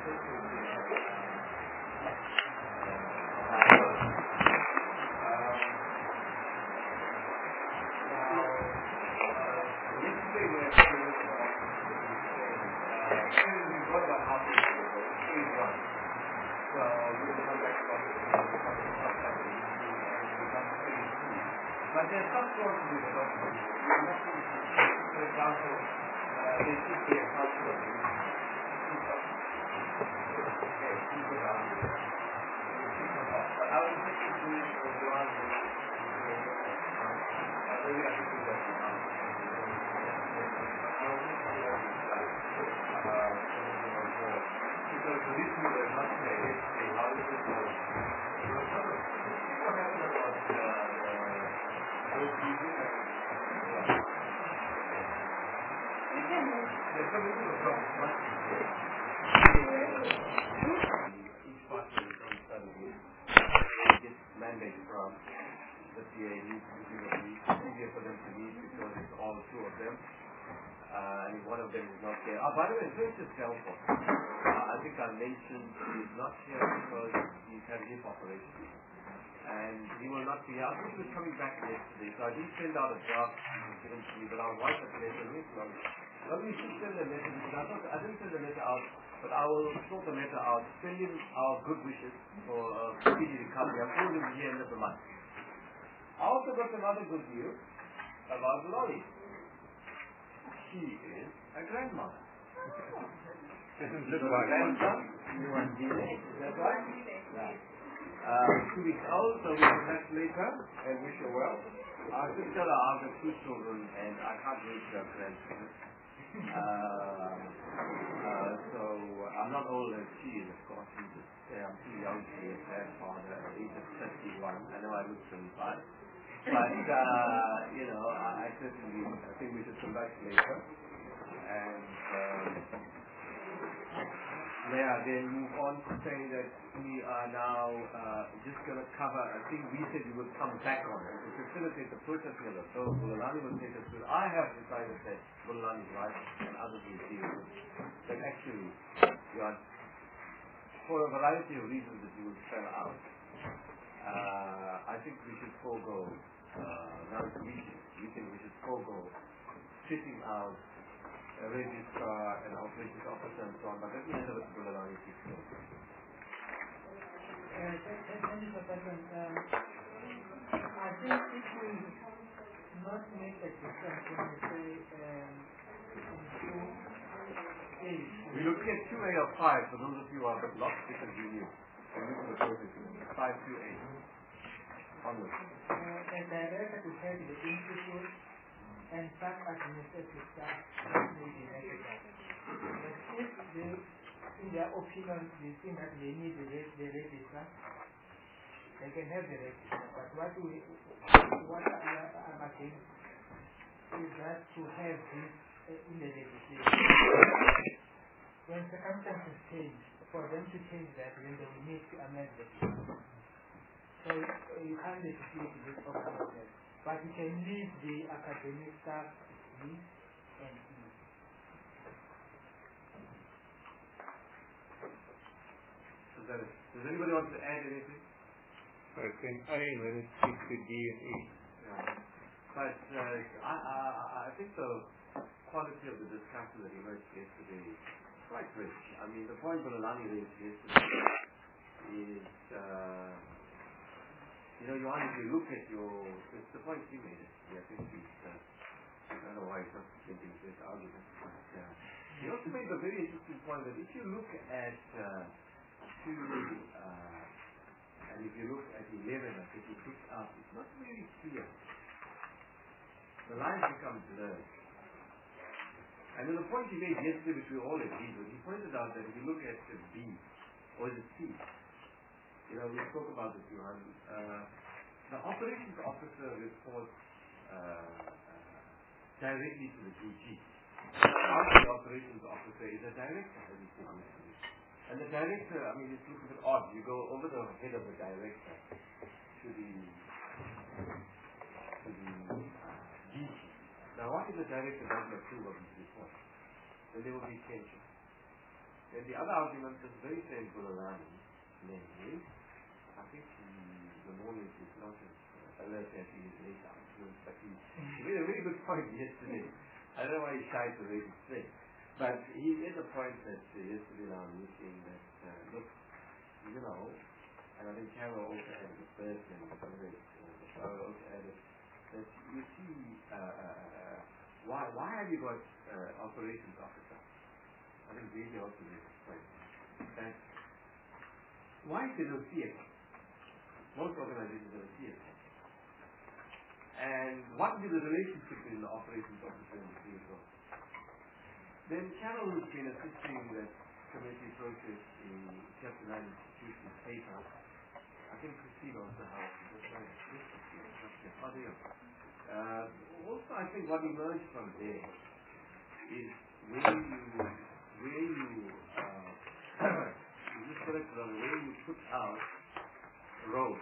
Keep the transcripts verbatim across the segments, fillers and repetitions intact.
But there's some sort of it also. For example, uh, there should be a culture of but I was thinking to it for one maybe I should do that. Because the reason we're not saying is how is it going? What happened about those people? There's some people who come much each part of its own study gets mandate from the C A needs to do it. It's easier for them to meet because it's all two of them. Uh, and if one of them is not there. Oh, by the way, this is helpful. Uh, I think our nation is not here because he's had hip operation. And he will not be out. He was coming back yesterday, so I didn't send out a draft given to me, but I'll write a letter with him. Well, we should send a letter because I thought I didn't send the letter out, but I will sort the letter out, send him our good wishes for uh, speedy recovery. I'm told him at the end of the month. I also got another good news about Lolly. She is a grandmother. Doesn't look like grandson. You want D N A? Is that right? Yeah. Uh, two weeks old, so we congratulate her and wish her well. I just tell her I've got two children and I can't raise her grandchildren. Uh, uh, so I'm not old as she is, of course. I'm, just, uh, I'm too young to be a grandfather at the age of thirty-one. I know I look twenty-five. But, uh, you know, I, I certainly I think we should congratulate her. And um, may I then move on to say that we are now uh, just going to cover, I think we said we would come back on it to facilitate the processing of the so Bulelani will take us through. I have decided that Bulelani is right and others will deal with it. But actually, you are, for a variety of reasons that you will spell out, uh, I think we should forego Uh, now it's meeting. We think we should forego sitting out a registrar and operations officer and so on, but let me hand over to Bulelani to explain. Thank you, Professor. Um, I think if we not make a difference when we say um, in two A's. We're looking at two A or five for those of you who are lost because you knew. We're looking at process. five two eight. Onwards. Uh, and director to head the institute and some administrative staff may be necessary. But if they, in their opinion, they think that they need the, the register, they can have the register. But what we, what I'm asking is that to have this uh, in the legislation. When circumstances change, for them to change that, then they will need to amend the law. So uh, you can't legislate this option, but you can leave the academic staff B and E. Does, does anybody want to add anything? I think A when it speaks to D and E. Yeah. But uh, I, I, I think the quality of the discussion that emerged yesterday is quite rich. I mean, the point Bulelani raised yesterday is. Uh, You know, Johan, if you look at your, it's the point you made, yeah, I think it's, uh, I don't know why it's not thinking this argument, but uh, he also made a very interesting point that if you look at uh, two, uh, and if you look at eleven, I think he picked up, it's not really clear. The lines become blurred. And then the point he made yesterday, which we all agreed with, he pointed out that if you look at the B, or the C, you know, we spoke about this, Johan. Uh, the operations officer reports uh, uh, directly to the D G. The operations officer is a director, as you see on the screen. And the director, I mean, it's a little bit odd. You go over the head of the director to the, to the uh, D G. Now, what if the director doesn't approve of his report? Then there will be tension. Then the other argument is very same Gurulani, namely, I think he, the knowledge is not as uh, alert as he is late afternoon, but he, he made a very good point yesterday. I don't know why he shied to raise his thing. But he made a point that uh, yesterday in our meeting that, uh, look, you know, and I think Carol also added the first and the first, uh, Carol also added that you see, uh, uh, why, why have you got uh, operations officer? I think J J also made this point. That why is there no C F O? Most organizations have a C F O. And what will be the relationship between the operations officer and the C F O? Then Carol has been assisting that committee process in Chapter nine institutions paper. I think Christine also has. That's right. Yes, Christine. Okay. Oh, there you go. Uh, also, I think what emerged from there is where you, where you, uh, is this correct, where you put out roles,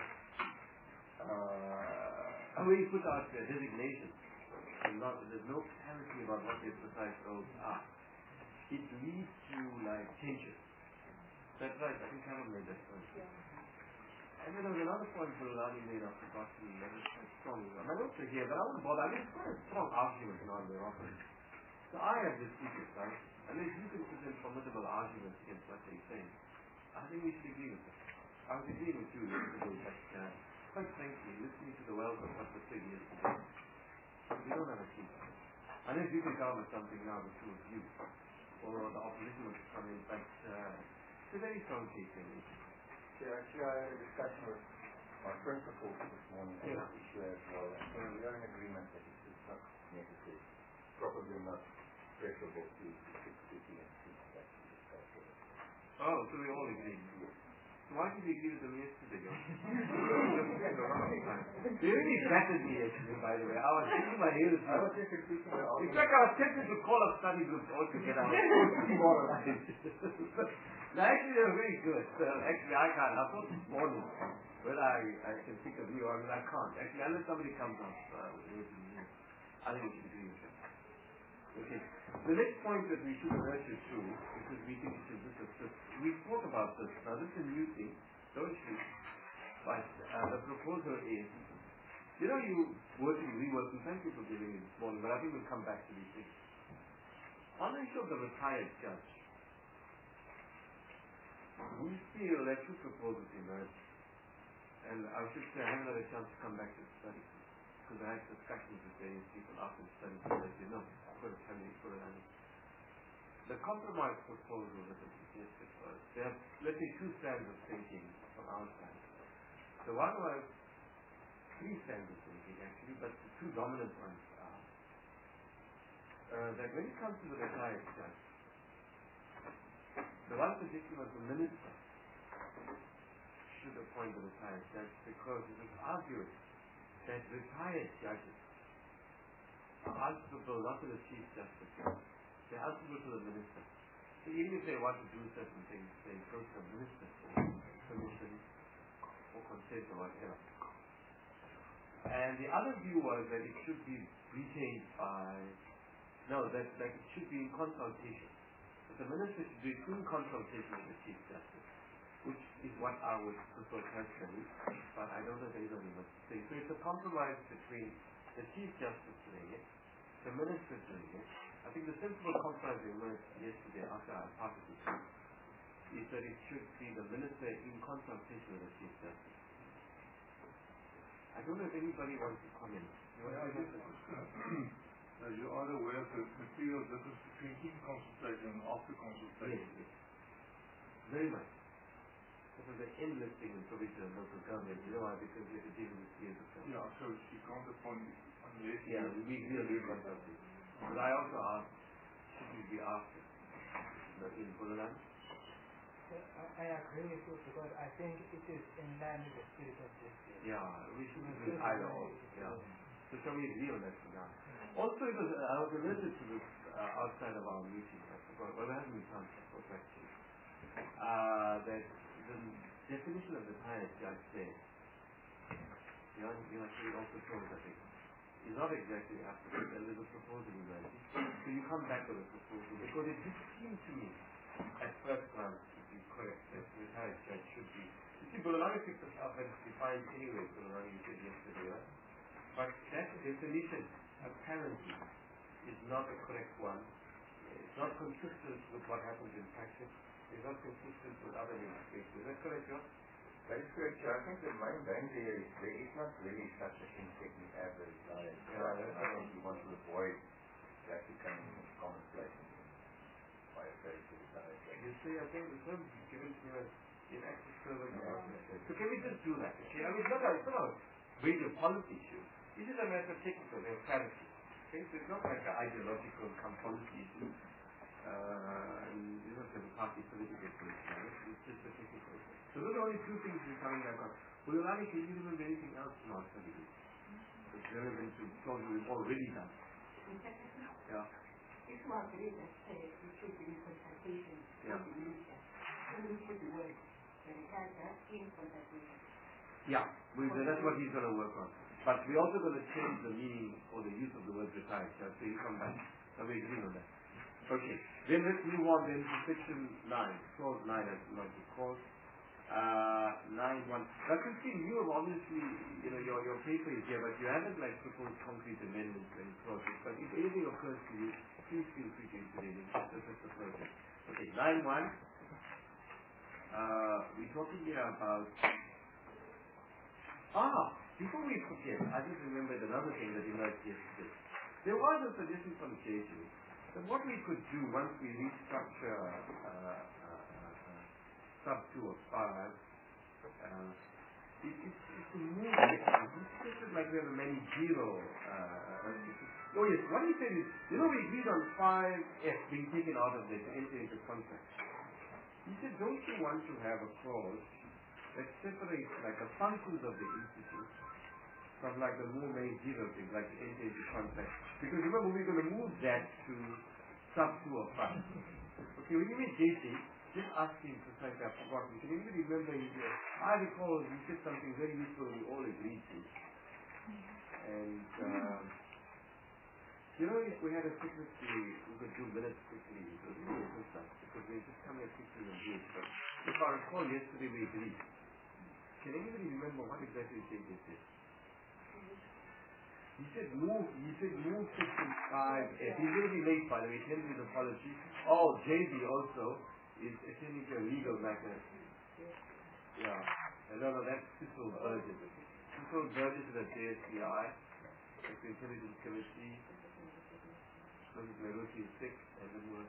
uh, where you put out uh, designations. Not, there's no clarity about what their precise roles are. It leads to like tension. That's right, I think Carol made that point. Yeah. And then there was another point Gurulani made, I've forgotten, that was quite strong. I mean, also here, but I won't bother. I mean, it's quite a strong argument in all their offering. So I have this secret, right? I mean, if you can present formidable arguments against what they're saying, I think we should agree with them. I was agreeing with you yesterday, but uh, quite frankly, listening to the wealth of what was said yesterday, we don't have a secret. Unless you can come up with something now, the two of you, or the opposition will come in, but uh, it's a very strong case in it. Yeah, actually, I had a discussion with my principal this morning on yeah. this issue as well, and so we are in agreement that it is not necessary, probably not preferable to sit sitting and speak that to discuss it. Oh, so we all agree. Yes. So why did we agree with them yesterday? They really battered me yesterday, by the way. I was thinking my heels. I was just speaking about in fact, I was tempted to call up study groups altogether. Demoralized. No, actually, they were very good. So actually, I can't. I thought this morning whether I, I can think of you, I mean, I can't. Actually, unless somebody comes up uh, with me, I think we should agree with them. Okay. The next point that we should nurture too, because we think it is this assist. We spoke about this. Now, this is a new thing, don't you? But uh, the proposal is, you know, you working, reworking. Thank you for giving me this morning, but I think we'll come back to these things. On the issue of the retired judge, we feel that two proposals emerge, and I should say I haven't had a chance to come back to the study because I had discussions with various people after the study to let you know. I've got to tell you for an The compromise proposal that was suggested was there are, let's say, two strands of thinking from our side. So one was three strands of thinking actually, but the two dominant ones are uh, that when it comes to the retired judge, the one suggestion was the minister should appoint the retired judge because it was argued that retired judges are answerable not to the Chief Justice, they're answerable to the minister. So even if they want to do certain things, they go to the minister for permission or consent or whatever. And the other view was that it should be retained by, no, that, that it should be in consultation. That the minister should be in consultation with the Chief Justice, which is what I would prefer personally, but I don't know if anybody must say. So it's a compromise between the Chief Justice doing it, the minister doing it. I think the sensible compromise we emerged yesterday after our party is that it should be the minister in consultation with the Chief Justice. I don't know if anybody wants to comment. You want yeah, to uh, you are aware of the material difference between in consultation and after consultation. Yes, yes. Very much. This is an endless thing in provincial and local government. You know why? Because we have to deal with years of government. Yeah, so she can't appoint unless yeah, we we really consulting. But I also asked, should we be after the in Gurulani? I agree with you because I think it is in line with the spirit of this. Yeah, we should be either or. Yeah. So shall we agree on that for now? Also, it was, uh, I was alerted to this uh, outside of our meeting. I forgot. Well, I haven't been chance for actually. Uh, that the definition of the retired judge there, you know, you know, she also told I think, is not exactly applicable. There is a proposal in there. So you come back with a proposal because it did seem to me at first glance, to be correct, that retired judge should be. You see, Bulelani picked this up and defined anyway, Bulelani, you said yesterday, right? But that definition, apparently, is not the correct one. It's not consistent with what happens in practice. It's not consistent with other legislation. Is that correct, John? That is correct, sir. I think the main danger here is there is not really such a thing technically as a retired judge. Yeah, I think we want to avoid that becoming commonplace by a very retired judge. You see, I think the term given to us in active service. Yeah. So can we just do that? Okay? I mean, it's not a, it's not a major policy issue. This is a matter of technical, they're clarity. Okay? So it's not like an ideological come policy issue. Uh, and you don't have a party political solution. Right? It's just a technical issue. So those are only two things we're coming back on. Bulelani, can you remember anything else from our study? It's relevant to what we've already done. Yeah. It's not really that uh, it should be in consultation Yeah. with the minister. So we put the word, the retired in consultation. Yeah, we, that's what he's going to work on. But we're also going to change the meaning or the use of the word retired. So you come back. So we agree on that. Okay. Then let's move on then to section nine. Clause nine, as you might recall. Uh, nine one. Now, Christine, you have obviously, you know, your, your paper is here, but you haven't like proposed concrete amendments and clauses. But if anything occurs to you, please feel free to intervene. This is the project. Okay, nine one. Uh, we're talking here about. Ah, before we forget, I just remembered another thing that emerged yesterday. There was a suggestion from J J that what we could do once we restructure. Uh, sub two or five, uh, it, it's, it's a move. It's just like we have a many zero. Uh, oh yes, what he said is, you know, we agreed on five F being taken out of this, enter into contract. He said, don't you want to have a clause that separates like the functions of the institute from like the more many zero things, like the enter into contract? Because remember, we're going to move that to sub two or five. Okay, when you meet J C, just ask him precisely, I've forgotten. Can anybody remember his uh, I recall he said something very useful we all agreed to. And, um, you know, if we had a secretary who could do minutes quickly, it would really assist us, because they just come here quickly and do it. But if I recall yesterday we agreed. Can anybody remember what exactly J J said? He said move, he said move section five F. He's going to be late, by the way, tell me his apology. Oh, J B also is attending to a legal matter. Yeah. I don't know, that's Cecil Burgess. Cecil Burgess is at J S C I, that's the Intelligence Committee. Moses Meruti is sick, and then we'll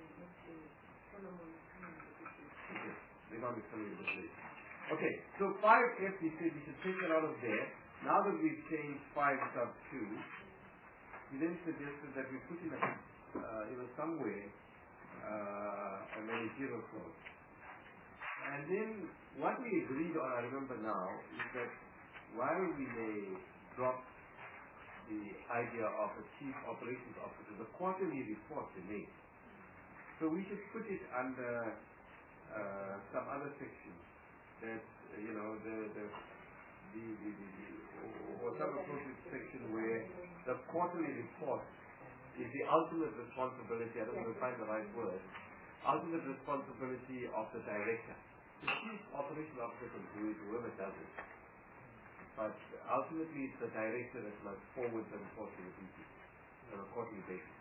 okay, they're going to be coming a bit late. Okay, so five F, he said we should take it out of there. Now that we've changed five sub two, he then suggested that we put in a, uh, you know, somewhere uh, a managerial clause. And then what we agreed on, I remember now, is that while we may drop the idea of a chief operations officer, the quarterly report remains. So we should put it under uh, some other section that, uh, you know, the, the, the, the, the, the or some appropriate section where the quarterly report is the ultimate responsibility, I don't know if I find the right word, ultimate responsibility of the director. The chief operational officer can do it, whoever does it. But ultimately it's the director that must forward the report to the D P on a quarterly basis.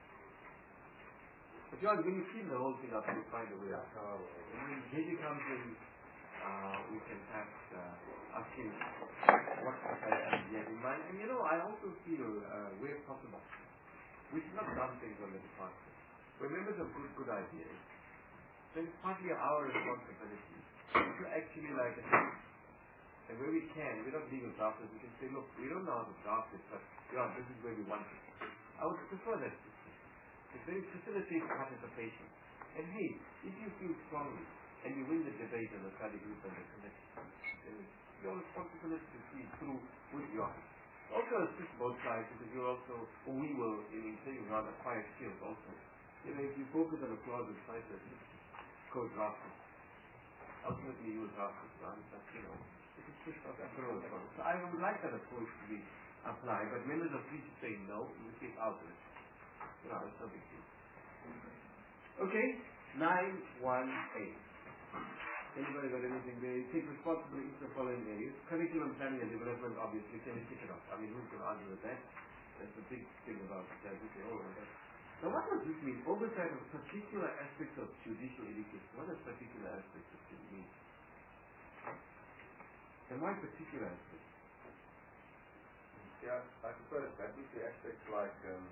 But John, when you clean the whole thing up, you'll find a way out. So when J J comes in, uh, we can perhaps uh, ask him what uh, he has in mind. And you know, I also feel uh, where possible, we should not dump things on the department. When members have good, good ideas, then it's partly our responsibility to actually like and where we can, we're not legal drafters, we can say, look, we don't know how to draft it, but yeah, this is where we want it. I would prefer that system. It's very facilitates participation. And hey, if you feel strongly and you win the debate on the study group and the committee, then it's your responsibility to see through with your also assist both sides, because you're also, or we will, in saying rather quiet skills also. You know, if you focus on a clause and try to code drafting, ultimately you will draft it, but you know, it is just not that approach. So I would like that approach to be applied, but members are free to say no, in this case I'll do it. You know, it's no big deal. Okay, nine one eight. Anybody got anything there? Take responsibility for the following areas. Curriculum planning and development, obviously, can we tick it off? I mean, who's going to argue with that? That's the big thing about it. I just say, oh, okay. Now, what does this mean? Oversight of particular aspects of judicial education. What does particular aspects of it mean? And why particular aspects? Yeah, I suppose that would be aspects like um,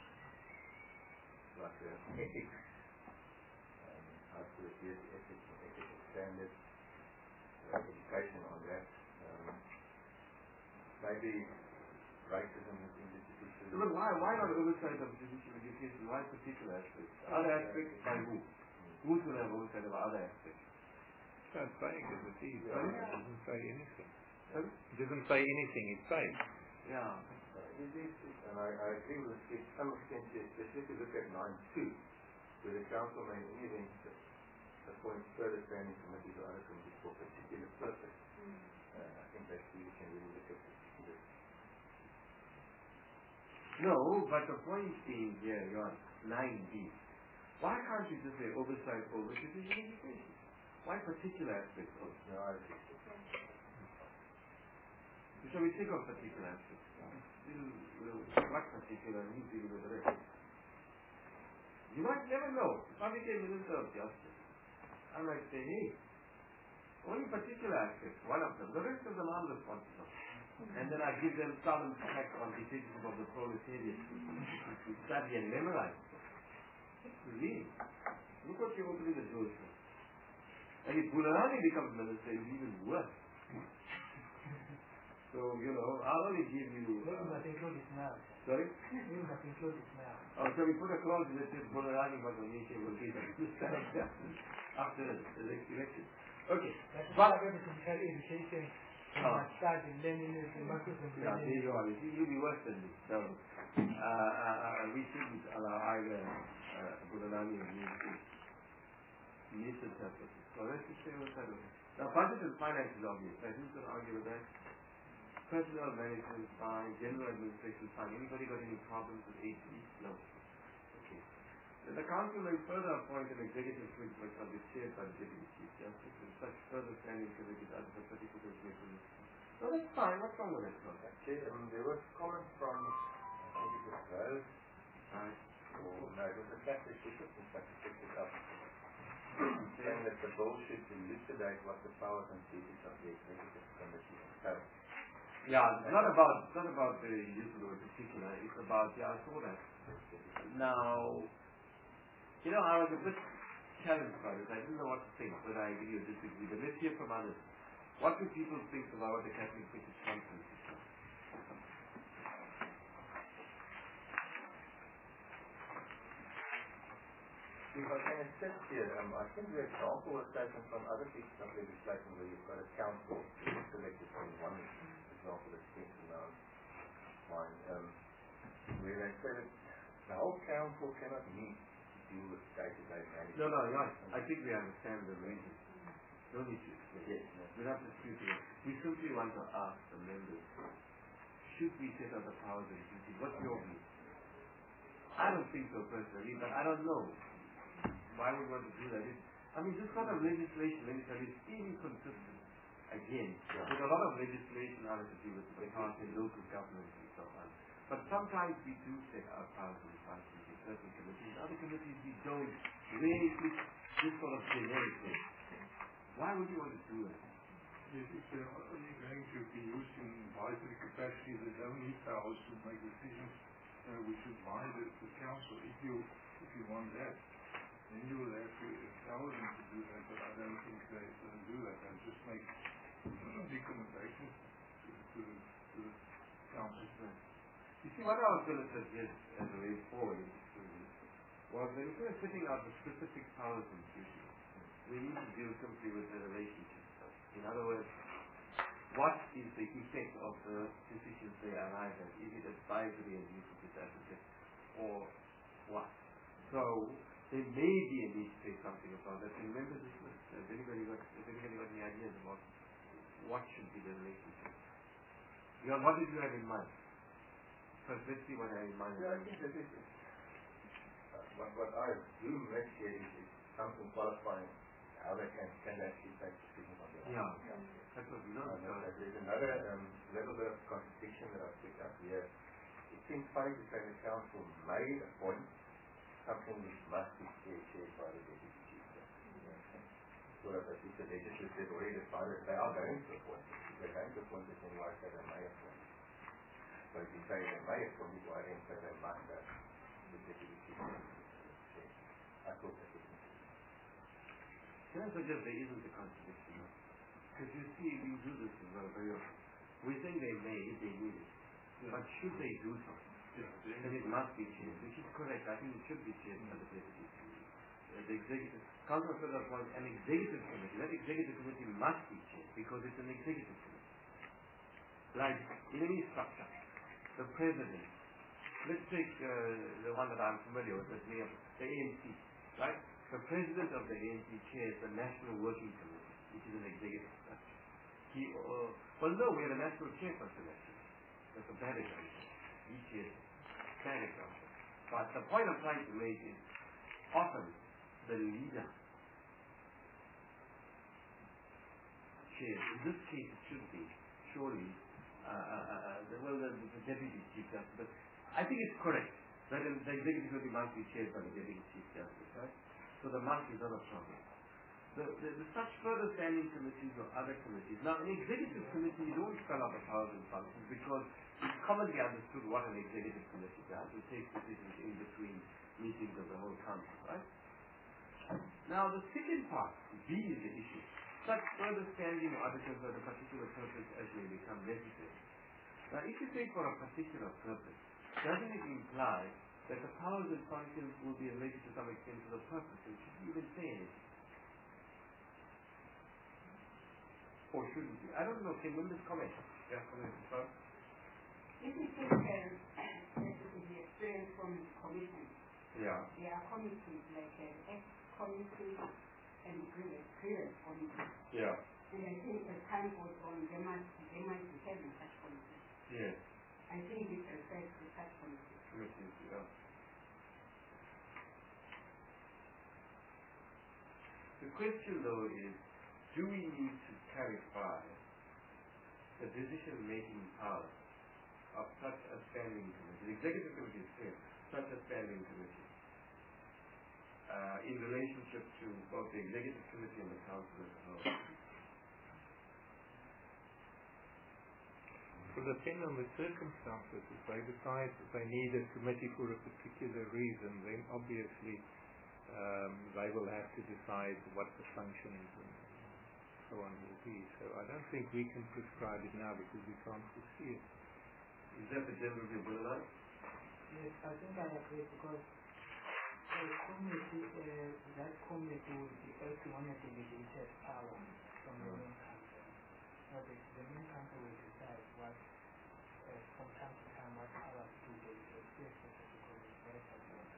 like uh, ethics, um, how to adhere to ethics and ethical standards, uh, education on that, um, maybe racism in the judicial. So, but why, why not oversight of judicial education? Why particular aspects? Other aspects by who? Who's going to have oversight of other aspects? It's not saying, does it? It doesn't say anything. Sorry? It doesn't say anything, it's vague. Yeah. Uh, it is, and I, I agree with it to some extent, especially if you look at nine two, where the council may in any event appoint further standing committees or other committees for a particular purpose. Mm. Uh, I think that's where you can really look at particular. No, but the point being here, you're nine B. Why can't you just say oversight over judicial education? Why particular aspects of it? No, I agree. So we think of particular aspects. What particular and who's dealing with the rest? You might never know. If I became Minister of Justice, I might say, hey, only particular aspects, one of them, the rest of them I'm responsible. And then I give them solemn check on the citizenship of the proletariat to study and memorize. Really? Look what you're opening the doors for. And if Bularani becomes minister, it's even worse. So, you know, I'll only give you... Uh, we must include it now. Sorry? We must include it now. Oh, so we put a clause that says Bularani Magonishi will be the minister of justice after the election. Okay. That's but, why I to tell education. We oh. must start in Leninist and Marxist and Yeah, there you are. You see, you'll be worse than me. So, uh, uh, we shouldn't allow either uh, Bularani or me to misinterpret it. So let's just say what's that okay. Now, budget and finance is obvious. Right? Who's going to argue with that? Personnel management is fine, general administration is fine. Anybody got any problems with A P? No. Okay. Then the council may further appoint an executive committee which shall be chaired by the deputy chief justice and such further standing committees as the particular commission. So that's fine. What's wrong with that? Okay, um, there was comment from, I think it was Rose, Right. or no, it was the Catholic bishop, in fact, he picked it up, saying that the bill should elucidate what the powers and duties of the executive committee entail. Yeah, it's not about it's not about the use of the word particular. It's about yeah, I saw that. Now, you know, I was a bit challenged by this. I didn't know what to think, whether I agree or disagree. But let's hear from others. What do people think about what the Catholic British Conference is? If I can insist here, um, I think the example was taken from other pieces of legislation where you've got a council who is selected from one example that's taken now mine, um, where they say that the whole council cannot meet to deal with day-to-day management. No, no, no. I think we understand the reason. No need to explain. Yes, no. We're not disputing it. We simply want to ask the members, should we set out the powers and duties? What's your view? I don't think so personally, but I don't know. Why would we want to do that? It's, I mean, this sort of legislation, let me tell you, is inconsistent. Again, yeah. There's a lot of legislation having to do with the county and local government and so on. But sometimes we do set our powers and responsibilities in certain committees. Other committees we don't. Really, it's this sort of generic thing. Why would you want to do that? Yes, if they're only going to be used in advisory capacity, they don't need powers to make decisions uh, which would bind the, the council. If you, if you want that, then you will have to empower them to do that, but I don't think they uh, do that. They just make recommendations to, to, to the council. You see, what I was going to suggest as a way forward was that instead of setting out the specific powers and duties, we need to deal simply with the relationship. In other words, what is the effect of the decisions they arrive at? Is it advisory and use of this advocate, or what? So, there may be a need to say something about that. Remember this list. Has anybody got, has anybody got any ideas about what should be the relationship? You know, what did you have in mind? First, let's see what I have in mind. Yeah, I think that is, uh, what, what I do miss here is, is something qualifying how they can, can actually take decisions on behalf Yeah. of the council. That's what we know. Uh, Uh, there's another um, little bit of contradiction that I've picked up here. It seems funny to say the council may appoint something which must be chaired by the deputy chief justice. So that as the legislature already decided they are going to appoint it. If they're going to appoint it, then why say they may appoint it? So if you say they may appoint it, why then say they must have the deputy chief justice? I thought that was interesting. Can I suggest there isn't a contradiction? Because you see, we do this as well very often. We think they may if they need it. Yeah. But should they do something? Yeah, they- Then it must be changed, which is correct. I think it should be changed by the deputy. Uh, the executive council should appoint an executive committee. That executive committee must be changed because it's an executive committee. Like in any structure, the president. Let's take uh, the one that I'm familiar with, that's near the A N C, right? The president of the A N C chairs the National Working Committee, which is an executive structure. He, uh, well, no, we have a national chairperson actually. That's a bad example. He chairs bad example. But the point I'm trying to make is often the leader chairs. In this case, it should be surely uh, uh, uh, the, well, the, the deputy chief justice. But I think it's correct that the executive committee must be chaired by the deputy chief justice, right? So the must is not a problem. The, the, the such further standing committees or other committees. Now, an executive committee, you don't spell out the powers and functions because it's commonly understood what an executive committee does. It takes decisions in between meetings of the whole council, right? Now, the second part, B, is the issue. Such further standing or other for a particular purpose as may become necessary. Now, if you say for a particular purpose, doesn't it imply that the powers and functions will be related to some extent to the purpose? And should you even say anything? Or shouldn't you? I don't know. Can Linda's comment? Yeah, comment first. If you take um, the experience from commission, Yeah. there are committees like uh, X committee and grievance grievance committee. Yeah. And I think as time goes on, they must they might be having such committees. Yes. I think it refers to such committees. Committees, yeah. The question though is, do we need to clarify the decision-making power of such a standing committee? The executive committee is clear, such a standing committee, uh, in relationship to both the executive committee and the council as a whole. It will depend on the circumstances. If they decide that they need a committee for a particular reason, then obviously um, they will have to decide what the functions and so on will be. So I don't think we can prescribe it now because we can't foresee it. Is that the general view, Brother? Yes, I think I agree because the committee, uh, that committee will be acting on a delegated power from the main council. So the, the main council will decide what, uh, from time to time, what powers do they exist because it's very important.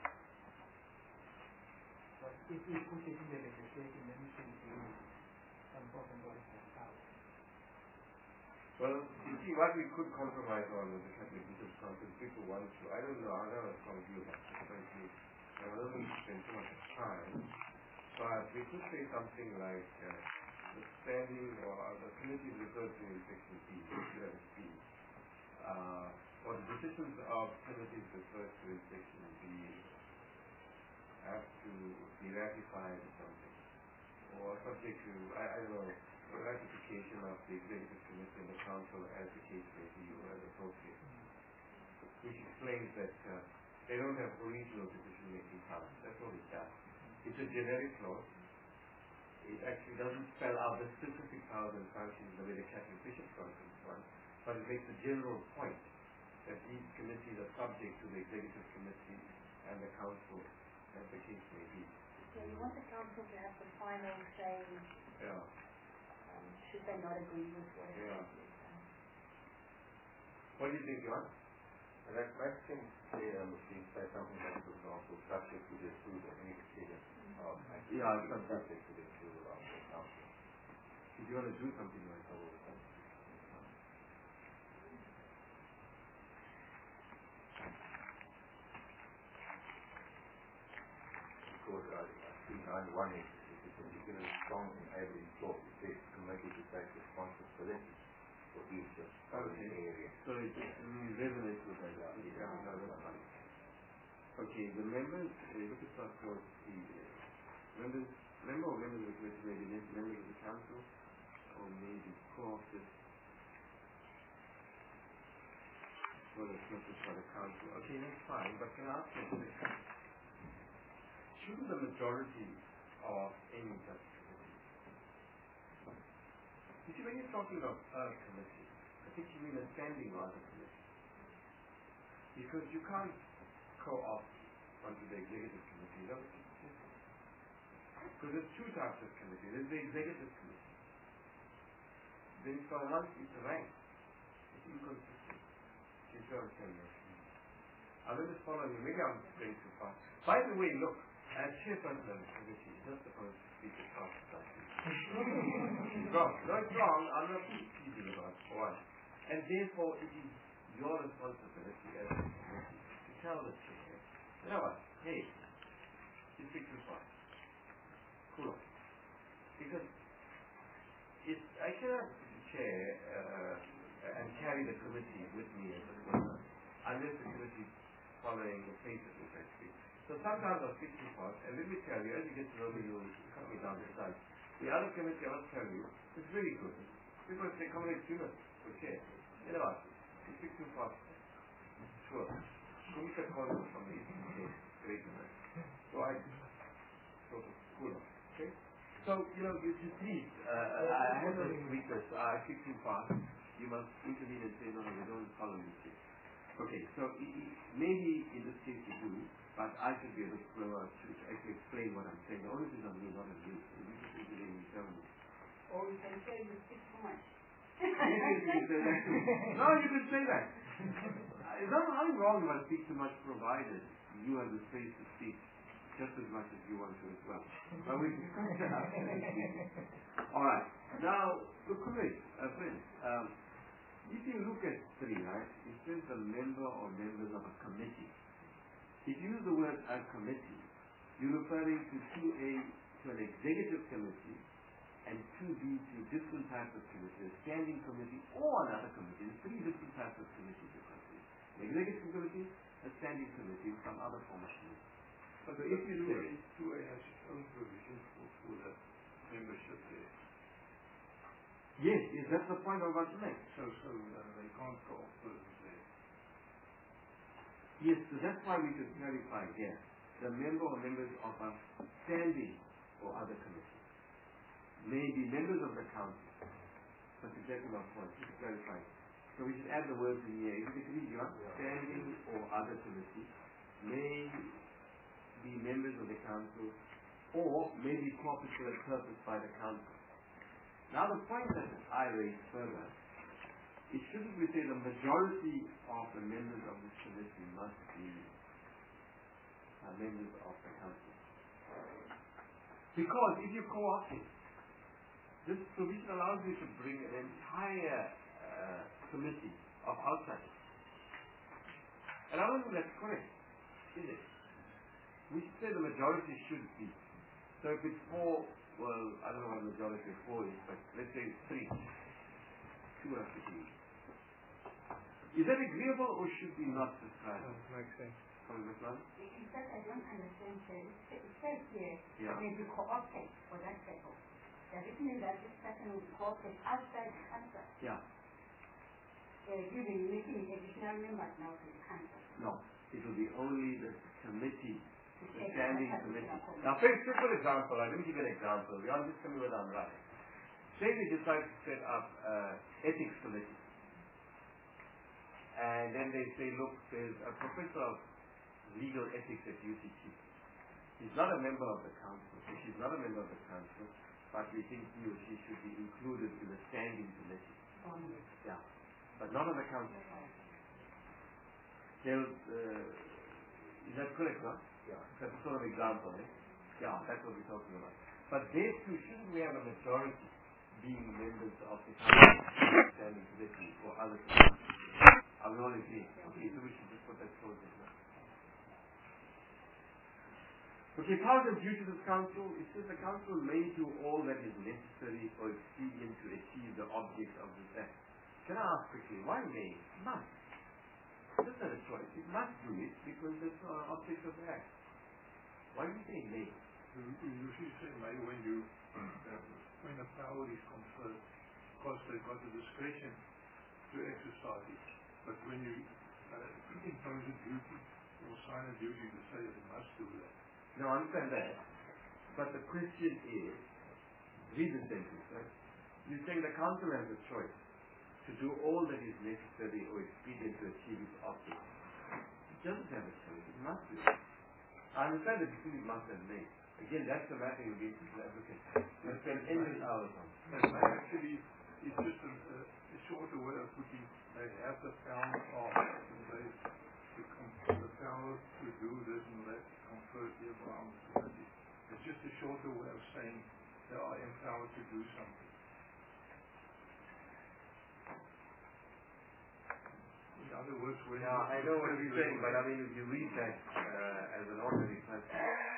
But if we put it in the legislation, then it should be some important power. Well, you see, what we could compromise on with the Catholic Bishops' Council, people want to, I don't know, I don't know how strong view that, frankly, I don't want to spend too much time, but we could say something like, uh, the standing, or uh, the committee referred to in section B, letter B, uh, or the decisions of committees referred to in section B have to be ratified or something, or subject to, I, I don't know, ratification of the executive committee and the council as the case may be, or as appropriate, which explains that uh, they don't have original decision-making powers. That's all it does. It's a generic clause. It actually doesn't spell out the specific powers and functions the way the Catholic Bishops' Council one, but it makes a general point that these committees are subject to the executive committee and the council, as the case may be. So you want the council to have the final say, Yeah. um, should they not agree with what it Yeah. is. What do you think, John? And that might seem clear on the screen, say something like, for example, subject to the approval of any decision of actually Yeah, being subject. subject to the approval of the council. If you want to do something like that, all the time. Because I, I see nine line one is, is a particularly strong enabling clause. It says committee to take responsibility for each of those Okay. areas. So it, it resonates with that. Yeah, yeah, no, that's fine. Okay, the members, uh, look at that clause, the uh, members, member or members of the committee may be members of the council, or may be co-opted for the purpose by the council. Okay, that's fine, but can I ask you this? Shouldn't the majority of any such committee, you see, when you're talking about a committee, I think you mean a standing order committee. Because you can't co-opt onto the executive committee. You know? Because there's two types of committee. There's the executive committee. Then for once it's a rank. It's inconsistent. You see what I'm saying? I'm just following you. Maybe I'm going too far. By the way, look, as chairperson of the committee, you're not supposed to speak as fast as I do. It's wrong. No, it's wrong. I'm not teasing about it for one. And therefore, it is your responsibility as a committee to tell the chair, you know what, hey, you speak too fast. Cool off. Because if I cannot chair uh, and carry the committee with me as a person, unless the committee is following the pace at which I speak. So sometimes I'll speak too fast, and let me tell you, as you get to know me, you'll cut me down this time. The other committee, I must tell you, is really good. Because they accommodate two minutes per chair. You know what? You speak too fast. Sure. Kumika calls from the Eastern Cape. Great man. So I sort of cool off. Okay? So, you know, you, you please, uh, I have a weakness. Uh, I speak too fast. You must intervene and say, no, no, we don't follow you here. Okay, so i i maybe in this case you do, but I should be able to slower to actually explain what I'm saying. The only thing on me, not on you. So you just intervene and tell me. Or you can say you speak too much. Yes, you can say that. No, you can say that. There's nothing wrong if I speak too much, provided you have the space to speak just as much as you want to as well. But we discuss that after this meeting. All right. Now, look, colleagues, uh, friends, um, if you look at three, right, it says a member or members of a committee. If you use the word a committee, you're referring to two A, to an executive committee, and two B to different types of committees, a standing committee or another committee. There's three different types of committees you can see. An executive committee, a standing committee, some other form of committee. But So the if you say, two A has its own provision for, for the membership there. yes, yes, that's the point I'm about to make. So, so uh, they can't go off persons there. Yes, so that's why we should clarify here. The member or members of a standing or other committee may be members of the council. That's exactly my point, just to clarify. So we should add the words in here. If you agree, John, standing or other committee may be members of the council or may be coopted for a purpose by the council. Now the point that I raise further, it shouldn't we say the majority of the members of this committee must be uh, members of the council. Because if you co-opt it, this provision allows you to bring an entire uh, committee of outsiders. And I don't think that's correct, is it? We should say the majority should be. So if it's four, well, I don't know what the majority of four is, but let's say it's three. Two have to be. Is that agreeable or should we not describe it? That makes sense. From this one? In fact, I don't understand, sir. It says here, Yeah. may be co-opted for that purpose. Does it mean that this person will be co-opted outside the council? Yeah. Uh, giving, making additional members now to the council. No. It will be only the committee, the Okay, standing that's committee. particular Now, for simple example, I didn't give an example. We are just tell me whether I'm right. Say they decide to set up an ethics committee. And then they say, look, there's a professor of legal ethics at U C T. He's not a member of the council. She's not a member of the council, but we think he or she should be included in the standing committee. Only. Yeah. But not on the council. They'll, uh, is that correct, huh? Yeah. That's a sort of example, eh? Yeah, that's what we're talking about. But there too, shouldn't we have a majority being members of the council, standing committee, or other committees? I will only agree. Okay, so we should just put that clause in there. Okay, powers and duties of council, it says the council may do all that is necessary or expedient to achieve the object of this act. Can I ask quickly, why may? Must. It doesn't have a choice. It must do it because it's the object of the act. Why do you say may? You, you usually say may when you, uh, when a power is conferred, because they've got the discretion to exercise it. But when you uh, impose a duty or sign a duty to say they must do that. No, I understand that. But the question is, read the sentence, right? You're saying the council has a choice to do all that is necessary or expedient to achieve its object. It doesn't have a choice, it must do it. I understand that between must and may. Again, that's the matter you get to the applicant. You spend endless hours on. But may actually, it's just a, a, a shorter way of putting, they have the power of, they, the, the power to do this and that, conferred hereby on the committee. It's just a shorter way of saying they are empowered to do something. In other words, when Yeah, I know what you're saying, but I mean, if you read that uh, as an ordinary person,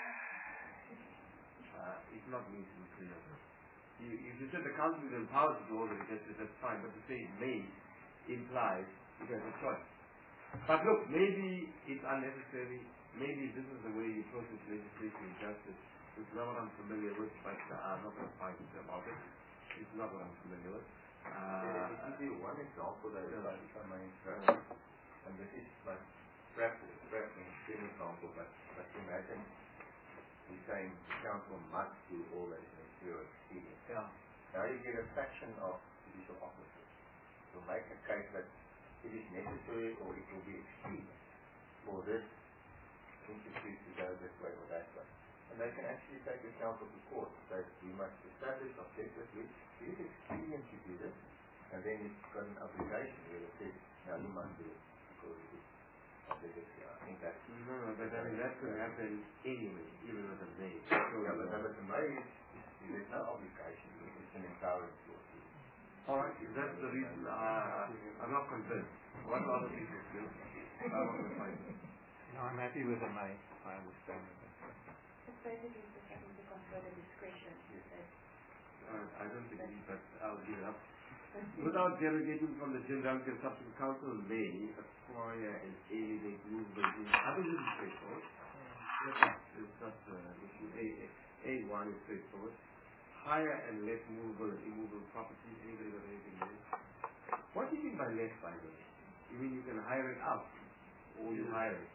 uh, it's not easy to clear. You, if you said the council is empowered to do all that it does, that's fine, but to say it may implies it has a choice. But look, maybe it's unnecessary, maybe this is the way you process legislation in justice. It's not what I'm familiar with, but uh, I'm not going to fight about it. It's not what I'm familiar with. Uh, yeah, to give you one example that yeah. if I may interrupt, and this is like perhaps perhaps an extreme example, but but imagine we're saying the council must do all that is necessary or expedient. yeah. Now you get a fraction of judicial officers to make a case that it is necessary or it will be expedient for this institute to go this way or that way. And they can actually take the council to court and say we must establish objectively it is expedient to do this, and then it's got an obligation where it says, now you must do it because it is obligatory. I think that's No, no, but I mean, that could happen anyway, even with a may. So, yeah, but number two, may is, is, there's no obligation, it's an empowering clause. Alright, that's the reason uh, I'm not convinced. What do other people feel? I want to find it. No, I'm happy with the may. I understand it. It's basically just having to confer the discretion. Uh, I don't agree, but I'll give it up. Without derogating from the generality of subsequent council may acquire and alienate movable units. I think this is straightforward. It's not uh, issue. A, A one is straightforward. Higher and less movable and immovable properties. Anybody got anything there? What do you mean by less, by the way? You mean you can hire it out, or you hire it?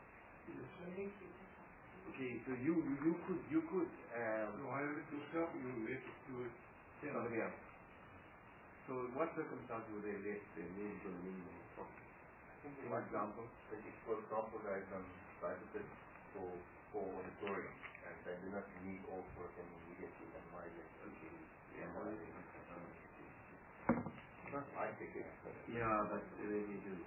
Okay, so you you could you could um, you hire it yourself, you let it do it. somebody else. So what circumstances would they let the movable and immovable property? I think For example, for example, they can budget for, for auditorium, and they do not need all for them immediately, and why they okay. Yeah, why they I think it's yeah, but they need to.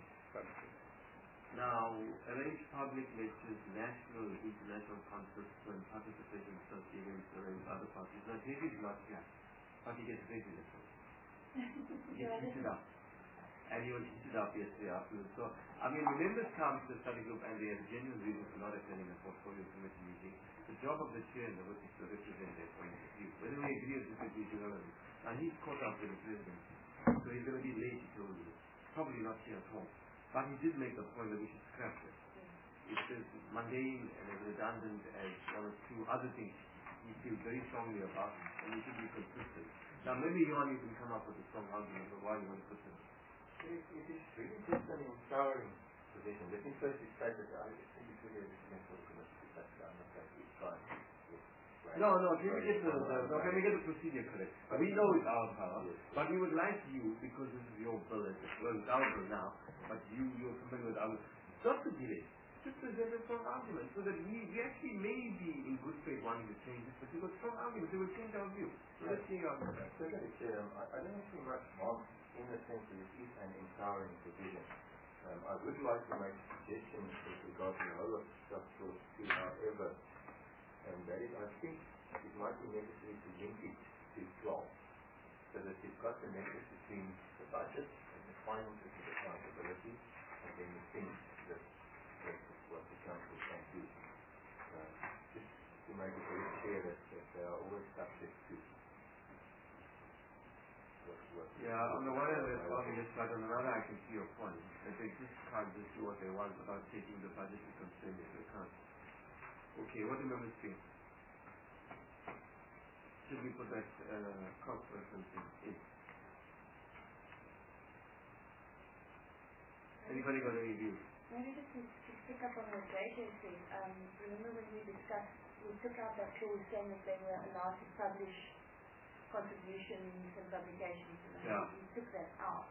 Now, arrange public lectures, national and international concerts, and participation in such events, arrange other parties. Now, David is not here, but he gets very different. He gets heated up. And he was heated up yesterday afternoon. So, I mean, when members come to the study group and they have genuine reason for not attending a portfolio committee meeting, the job of the chair and the witness to represent their point of view. Whether we agree or disagree is irrelevant. Now, he's caught up with the president, so he's going to be late, he told me. Probably not here at home. But he did make the point that we should scrap it. It's as mundane and as redundant as one or two other things he feels very strongly about, and we should be consistent. Now, maybe Johan, you can come up with a strong argument for why you want to put this. It, it is really just an empowering position. Let me first state that I think it's really a decision for the committee to take. I'm not going to try and No, no, can we get the, the, no, can we get the procedure correct? We know it's our power, yes, but we would like you, because this is your bill, as well, it's our bill now, but you, you're familiar with ours, not to delay, just present a strong argument, so that we, we actually may be in good faith wanting to change it, but we've got strong arguments, they will change our view. So let's change our view. Certainly, um, I, I don't see much harm in the sense that it is an empowering provision. Um, I would like to make a suggestion with regard to the whole of subclause two, however, and that is, I think it might be necessary to link it to twelve, so that you've got the nexus between the budget and the finances and accountability, and then the things that, that what the council can do. Uh, make it very clear that, that they are always subject to what, what Yeah, on the one hand, it's obvious, but on the other, I can see your point. That they just can't just do what they want without taking the budgetary constraint into account. Okay, what do members think? Should we put that uh, cost reference in? Anybody got any views? Maybe just to, to pick up on what J J said, um, remember when we discussed, we took out that clause saying that they were allowed to publish contributions and publications, and Yeah. we took that out.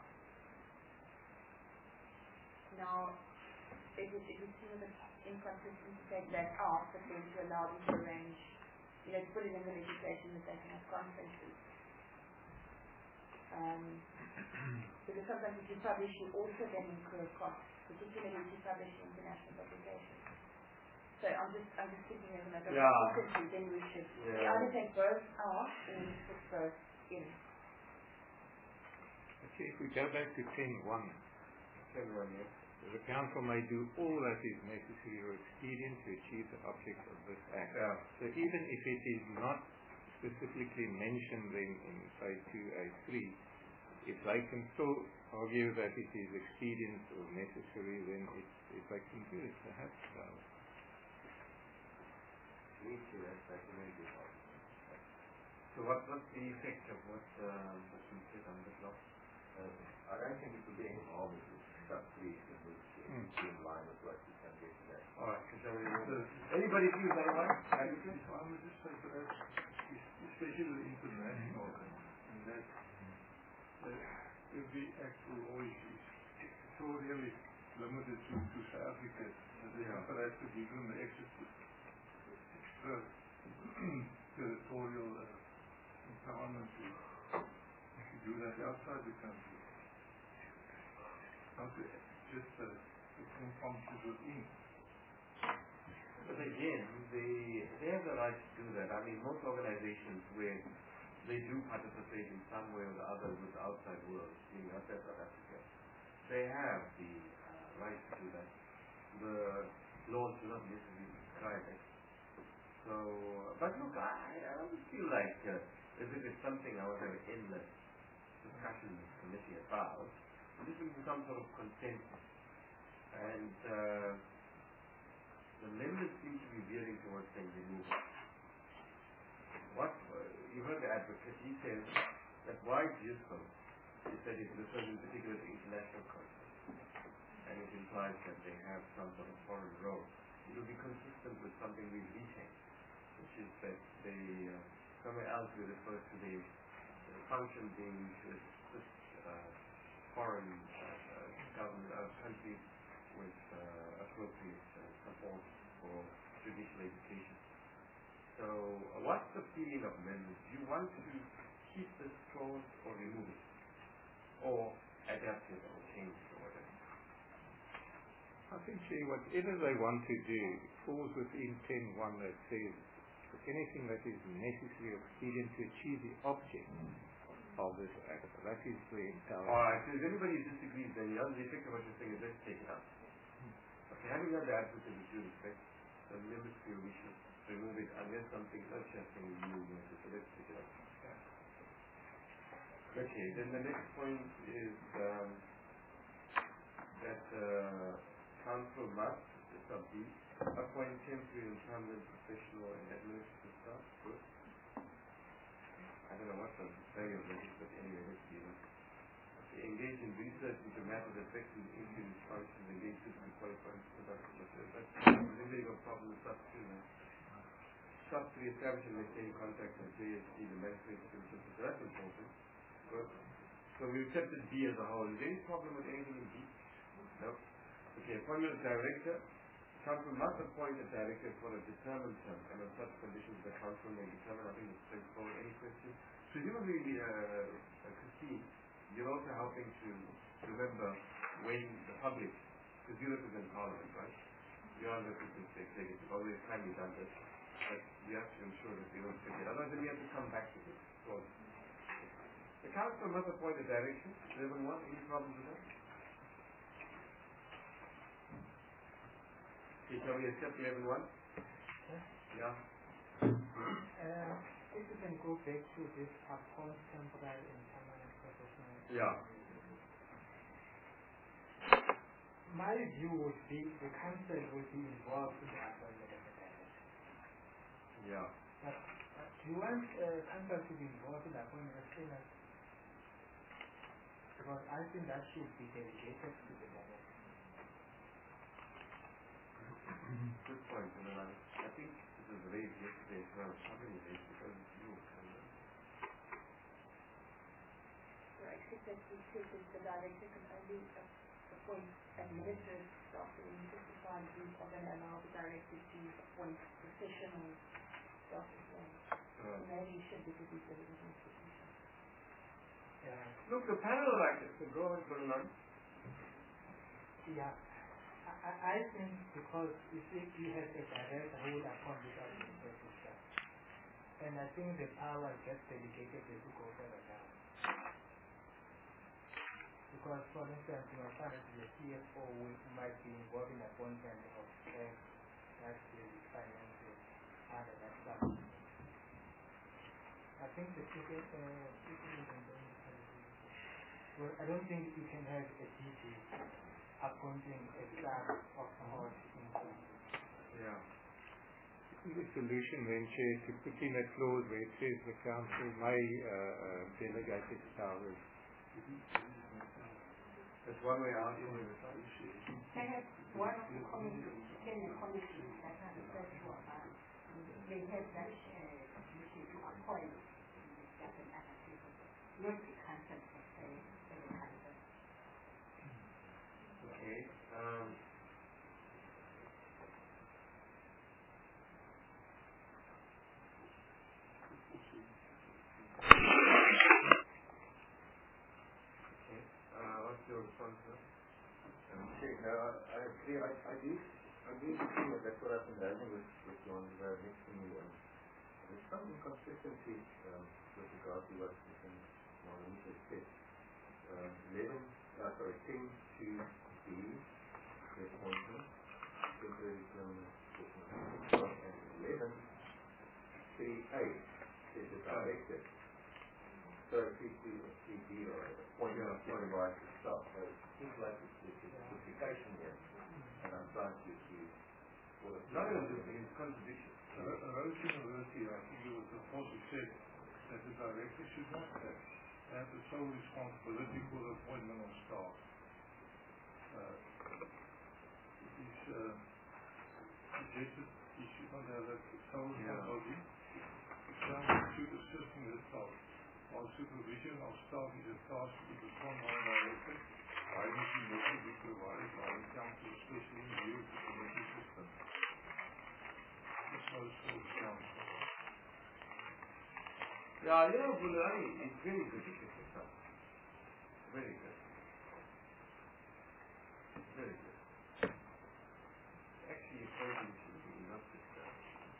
Now, it would, it would seem a bit inconsistent to take that out, but then to allow them to arrange, you know, to put it in the legislation that they can have conferences. Um, because sometimes if you publish, you also then incur costs, particularly if you publish international publications. So I'm just, I'm just thinking as a matter of Yeah. consistency, then we should we Yeah. either take both out or we put both in. Okay, if we go back to ten one, Everyone, yeah. the council may do all that is necessary or expedient to achieve the object of this act. Yeah. So even if it is not specifically mentioned in, in say two A three, if they can still argue that it is expedient or necessary, then it, if they can do it, perhaps. Uh, need to, that's, that's a very good argument. So what, what's the effect of what um, what we said on the block? Uh, I don't think it would be any harm if it's sub three to move to Hmm. in line with what we can get today. Alright, can somebody move? Anybody feels otherwise? Advocate? So I would just say perhaps, especially the international, and that uh, every act will always be so really limited to, to South Africa, that they Yeah. perhaps to give them the extra extra territorial uh, empowerment to, to do that outside the country. Not to just uh, perform functions within. But again, they, they have the right to do that. I mean, most organizations where they do participate in some way or the other with the outside world, meaning outside South Africa, they have the uh, right to do that. The laws do not necessarily prescribe it. So, but look, I, I don't feel like uh, as if it's something I would have an endless discussion in this committee about. This is some sort of consensus. And uh, the members seem to be veering towards saying remove it. What, uh, you heard the advocate, he says that why use them is that it refers in particular to international context. And it implies that they have some sort of foreign role. It will be consistent with something we've retained, which is that they, uh, somewhere else we refer to the, the function being to assist uh, foreign uh, uh, government, uh, countries with uh, appropriate uh, support for judicial education. So, uh, what's the feeling of members? Do you want to keep this clause or remove it? Or adapt it or change it or whatever? I think, see, whatever they want to do falls within ten one that says anything that is necessary or expedient to achieve the object of this act. That is the entire. Alright, so if anybody disagrees, then the other effect of what you're saying is let's take it out. Okay, having done the advocate with due respect, the members feel we should remove it unless something earth-shattering is new, so let's take it out. Okay, then the next point is um, that uh, council must, sub B, appoint temporary and permanent professional and administrative staff. Good. I don't know what the value of that is, but anyway, let's see that. Okay, engage in research into matters affecting Indian functions, engage suitably qualified production material. That's anybody got a problem with sub two now? Sub three, establish and maintain contact with J S C, the magistrate system. So that's important. Good. So we accepted B as a whole. Is there any problem with anything in B? No. Okay, appointment of director. Council must appoint a director for a determined term, and on such conditions the council may determine. I think it's straightforward. Any questions? Presumably, uh, uh, Christine, you're also helping to remember when the public, because you represent Parliament, right? You are representing the executive. Always kindly done this, but you have to ensure that we don't forget. Otherwise, then we have to come back to this. So, the council must appoint a director. eleven one, any problems with that? Okay, shall we accept eleven one? Yeah. Uh, if you can go back to this appoint temporary and permanent professional. Yeah. My view would be the council will be involved in the appointment of the director. Yeah. But, but do you want uh, council to be involved in the appointment of trainers? Because I think that should be delegated to the director. Good point, you know, I think this was raised yesterday as well. Somebody raised because it's you. So except that we said that the director can only appoint administrative staff, so we need to define who are going to allow the director to appoint professional staff as well. So maybe you should, because he's a little institution. Yeah. Look, the panel like this, so go ahead, Gurunam. Yeah. I, I think because if he has a direct rule upon this administrative staff, and I think the power gets delegated to go further down. Because, for instance, you know, the C F O might be involved in appointment of staff that will finance it, other than stuff. I think the ticket, uh, well, I don't think you can have a D G appointing a staff of court in Yeah. The solution then, Chair, to put in a clause where it says the council may uh, uh, delegate its powers. That's one way out. Perhaps one of the committees, senior committees that are referred to about, they have that uh, duty to appoint certain other people, not the council per se, but the council. Okay. Um, okay. Uh, what's your response, sir? Okay, now I agree. I, I do. I do agree that that's what I've been learning with with John uh, next to me. Um, there's some inconsistency um, with regard to what different Marlene said. Um, Eleven, uh, sorry, ten to B, the appointment, temporary permanent professional, and eleven, three A, is the director. So three to three B or appointment of supervisor staff. So it seems like it's it's a duplication here, and I'm trying to see what it's Not even this, it's contradiction. Uh, Rhodes University, I think it was the course who said that the director should not have, have the sole responsibility for the appointment of staff. Uh, it is uh, suggested he should not have that sole responsibility. The council should assist in the staff, while supervision of staff is a task to be performed by the director. Guidance and method be provided by the council, especially in view of the committee system. Yeah, you know, Bulani is very good at this stuff. Very good. Very good. Actually, according to the enough to start.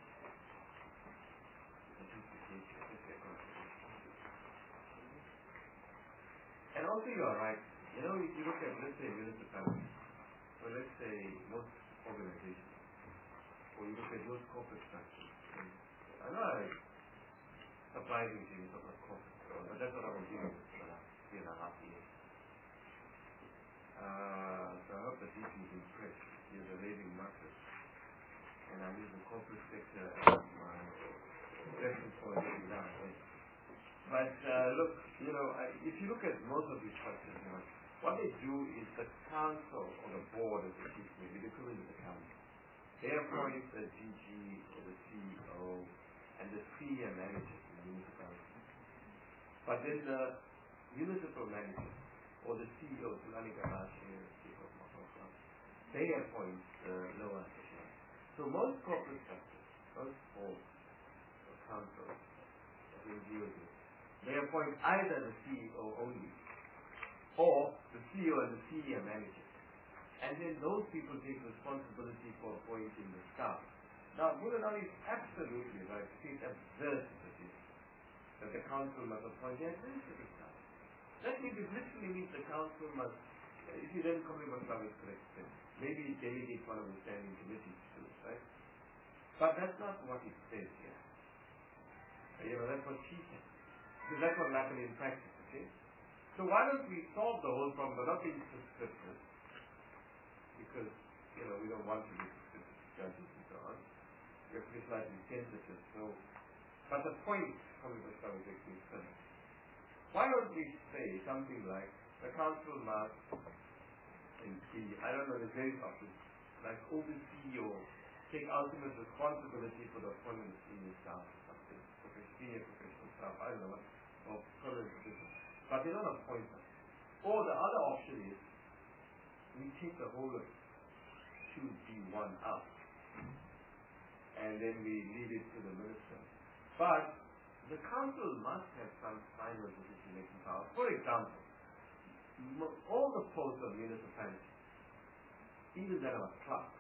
And also you are right. You know, if you look at, let's say, municipalities, or let's say most organizations, or you look at most corporate structures, I know I surprising to you, sort of corporate, but that's what I've been doing for the last three and a half years. Uh, so I hope that D P is impressed. He's a raving market. And I use the corporate sector as my reference for maybe now. But uh, look, you know, I, if you look at most of these structures, you know, what they do is the council or the board, as it is, maybe the equivalent of the council. They appoint the G G or the C E O and the senior managers in the municipality. But then the municipal manager or the C E O, Tulani Garashi, they appoint the lower officials. So most corporate structures, most boards or councils of N G Os, they appoint either the C E O only or the C E O and the senior manager. And then those people take responsibility for appointing the staff. Now, Mulanali is absolutely right. It is absurd to suggest that the council must appoint the administrative staff. That means it literally means the council must, if you then come in with service correct, maybe delegate one of the standing committees to it, right? But that's not what it says here. You know, that's what she said. Because that's what happened in practice, okay? So why don't we solve the whole problem by not being prescriptive? Because, you know, we don't want to be prescriptive judges and so on. We have to be slightly sensitive. So, but the point from the story is finished. Why don't we say something like the council must, in the, I don't know, the various options, like oversee or take ultimate responsibility for the appointment of senior staff or something, senior professional staff, I don't know, or permanent positions. But they don't appoint them. Or the other option is we take the whole of two B one out and then we leave it to the minister. But the council must have some final decision-making power. For example, m- all the posts of municipalities, even that are clerks,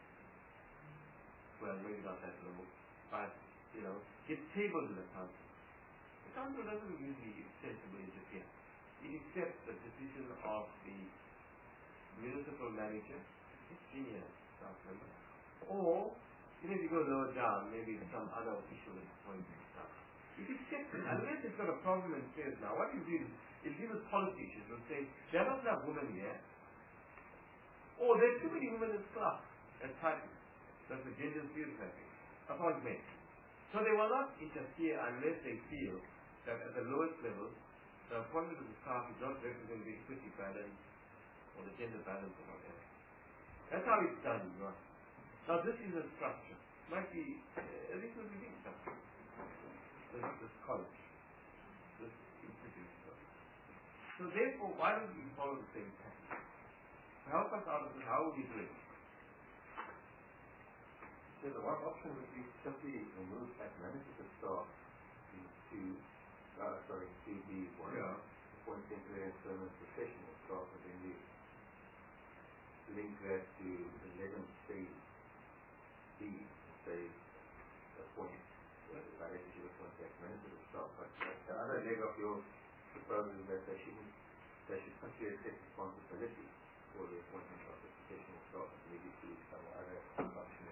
well, maybe not that low, but, you know, get tabled in the council. The council doesn't usually extensively interfere. It accepts the decision of the municipal manager, senior staff member, or, you know, if you go lower down, maybe some other official is appointed staff. It accepts it, unless it's got a problem and says, now, what you do is, it gives politicians will say, there are not enough women here, or there are too many women in class as titles. That's the gender stereotyping. Appointment. So they will not interfere unless they feel that at the lowest level, the appointment of the staff is not representing the equity balance or the gender balance or whatever. That's how it's done, right? Now this is a structure. Might be uh, a reasonably big structure. This, this college. This institute. So therefore, why don't we follow the same pattern? To help us out of this, how would we do it? So the one option would be simply remove administrative staff to, uh, sorry, to be one, yeah. appoint temporary and permanent professional staff, and then you link that to eleven C B, say, appoint, uh, directly to appoint administrative staff. But uh, the other leg of your proposal is that they shouldn't, they should simply accept responsibility for the appointment of the professional staff and leave it to some other functional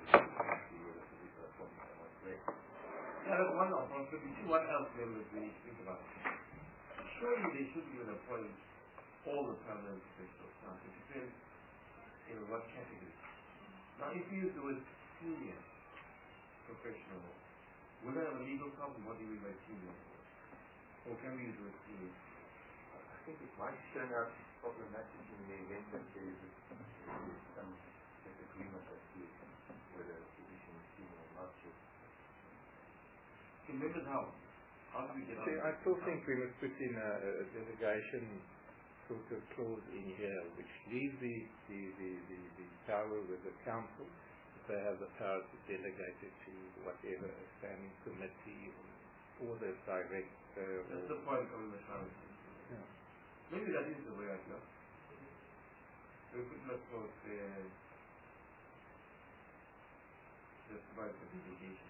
Yeah, that's one option. So we see what else members we need to think about. Surely they should even appoint all the permanent professional staff. It depends, you know, what category. Now, if you use the word senior professional, will they have a legal problem? What do you mean by senior? Or can we use the word senior? I think it might turn out problematic in the event that there is some disagreement as to whether a position is senior or not. So members, how? How do we get out? See, I still think we must put in a, a delegation sort of clause in here, which leaves the, the, the, the, the power with the council. They have the power to delegate it to whatever a standing committee or, or the director. That's the point of the council. Yeah. Maybe that is the way I go. We put that clause there. Just provide the delegation.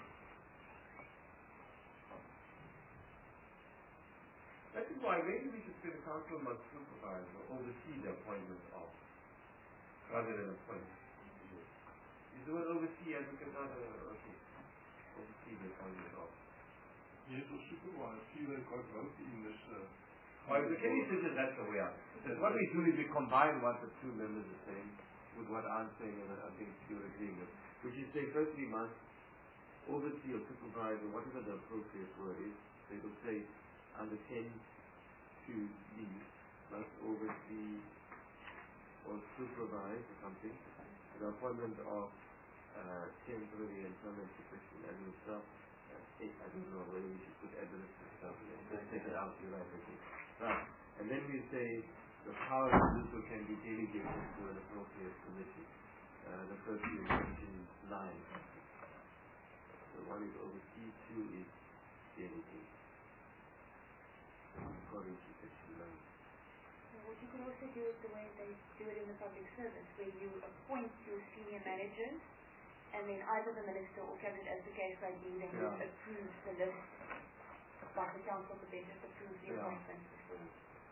That is why maybe we should say the council must supervise or oversee the appointment of, rather than appoint. Is the word oversee as we can not uh, okay. Oversee the appointment of. Yes, or supervise. See, they've got both in this. Uh, Well, the case is that that's the way out. What we do is we combine what the two members are saying with what I'm saying, and I think you're agreeing with. Which is say, first we must oversee or supervise, or whatever the appropriate word is. They will say, under ten to B, must oversee or supervise or something the appointment of uh, temporary and permanent professional admin staff. Uh, I don't know whether we should put administrative staff. Let's take it out, you're right, okay. Right. And then we say the power to do so can be delegated to an appropriate committee. Uh, the first is section nine. So one is oversee, two is delegate. According to section nine. What you could also do is the way they do it in the public service, where you appoint your senior managers, and then either the minister or cabinet, as the case may be, then Yeah. approves the list, like the council, but then just approves the Yeah. appointment before.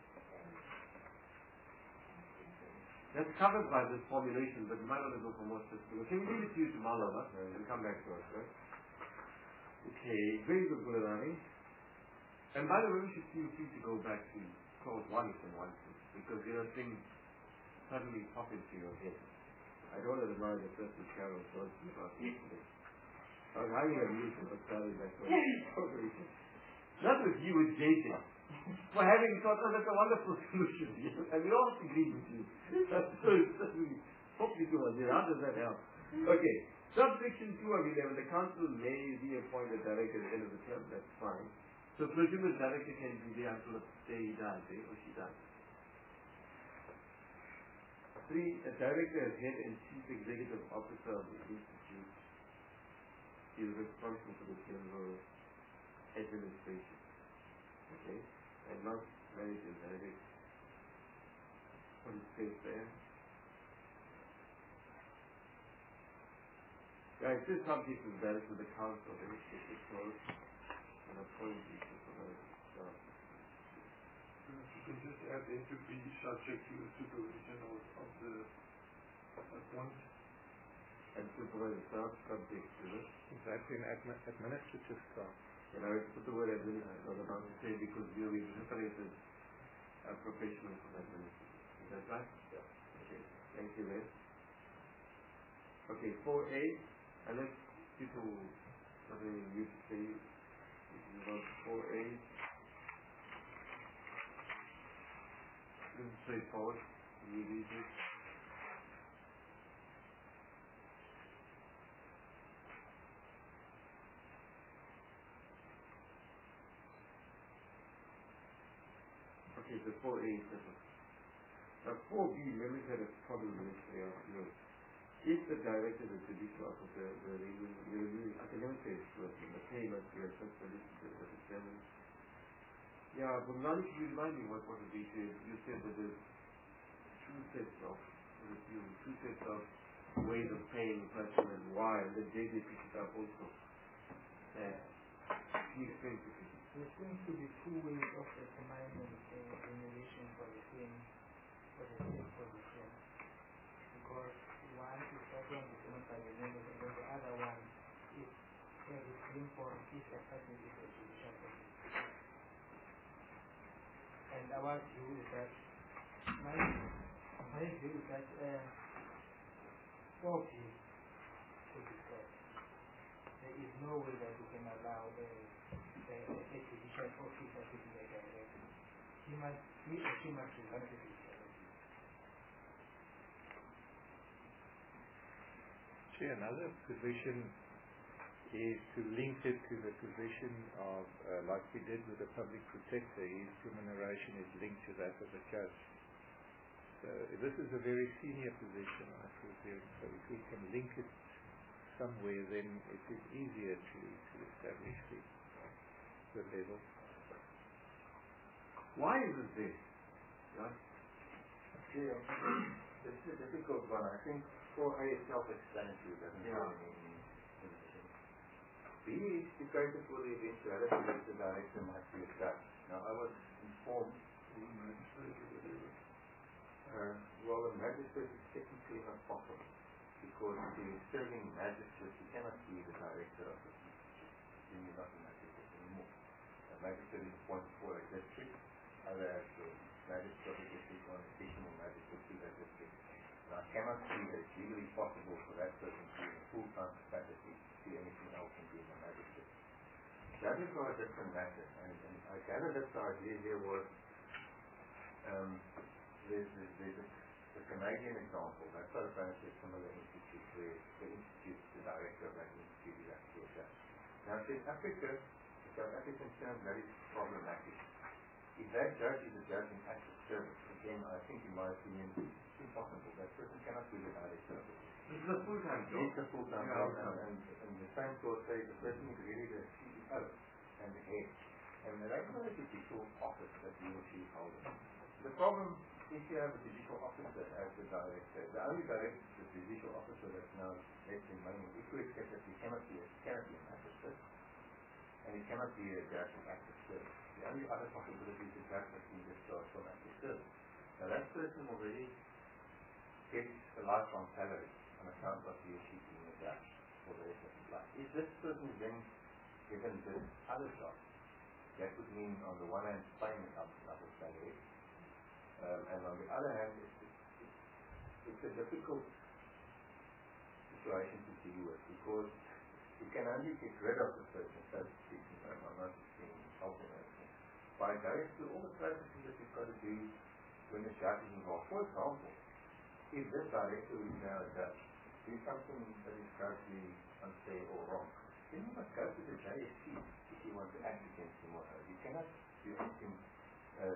That's covered by this formulation, but you might want to go for more specific. Can we leave it to you tomorrow, huh? And come back to us, right? Okay, very good, Gularani. And by the way, we should feel free to go back to clause one if you want to, because you know things suddenly pop into your head. I don't want to remind the person Carol told you about yesterday. I was having a meeting with Sally that way. Not with you, with Jason. For having thought, oh, that's a wonderful solution. And we all agree with you. That's so suddenly popped into our head. How does that help? Okay. Subsection two of eleven, the council may reappoint a director at the end of the term. That's fine. So presume the director can be there until the day he dies, eh, or she dies. Three, a director as head and chief executive officer of the institute is responsible for the general administration. Okay? And not manager direct. What is safe there? Yeah, it says subject is direct to the council, and it's just a clause and appoint people for the staff. You can just add it to be subject to the supervision of, of the appoint. And supervisor staff subject to this. Exactly, an admi administrative staff. And I would put the word administrative, I was about to say, because we are separated uh, professional from administrative. Is that right? Yeah. Okay, thank you then. Okay, four A, unless people something new to say, this is about four A. This is straightforward. You read it. Okay, so four A is simple. Now four B, let me had a problem with this area. If the director is a judicial officer, the review, I can never say it's true, the pay must be a first solicitor for the chairman. Yeah, but now if you remind me what was the detail, you said that there's two sets of review, two sets of ways of paying a person and why, and then J J picks it up also. Uh, he explains it. There seems to be two ways of determining uh, remuneration for the same for the same position. Because one is often determined by the members, and then the other one is uh, the same for if a person is a judicial officer. And our view is that my my view is that uh, four B should be stopped. There is no way that we can allow the a judicial officer to be a director. He must he or she must resign to his See, another position is to link it to the position of, uh, like we did with the public protector, his remuneration is linked to that of the judge. So this is a very senior position, I presume. So if we can link it somewhere, then it is easier to, to establish the, the level. Why is it this? Yeah. Yeah, this is a difficult one. I think four A is self-explanatory, doesn't Yeah. have any position. B is to cater for the eventuality that the director might be a judge. Now, I was informed, uh, well, a magistrate is technically not possible because the serving magistrate, you cannot be the director of the institute. Then you're not a magistrate anymore. A magistrate is appointed for a district, other as the magistrate of the district or an additional magistrate to that district. And I cannot see that it's legally possible for that person to be in a full-time capacity to see anything else than being a magistrate. Judges are a different matter, and, and I gather that the idea here was um, there's, there's, there's a, the Canadian example, that's not apparently a similar institute where the institute, the director of that institute is actually a judge. Now, in South Africa, the South African term, that is problematic. If that judge is a judge in active service, again, I think in my opinion, it's impossible. That person cannot be the director of it. This is a full-time job. It's a full-time Yeah, job, yeah. and, and the same clause says the person is really the C E O and the head. And that's not a judicial office that he or she is holding. The problem, if you have a judicial officer as the director, the only director is the judicial officer that's now left in money. If we accept that he cannot be a, cannot be a magistrate, and he cannot be a judge in active service. The only other possibility is a judge that can discharge from active service. Now that person already gets a lifelong salary on account of he or she being a judge for the rest of his life. If this person is then given this other job, that would mean on the one hand paying up another salary, um, and on the other hand it's, it's, it's a difficult situation to deal with because you can only get rid of the person, so to speak. I'm not being insulting or anything. By going through all the processes that you've got to do when the judge is involved. For example, if this director who is now a judge do something that is grossly unfair or wrong, then you must go to the J S C if you want to act against him or her. You cannot do anything. Uh,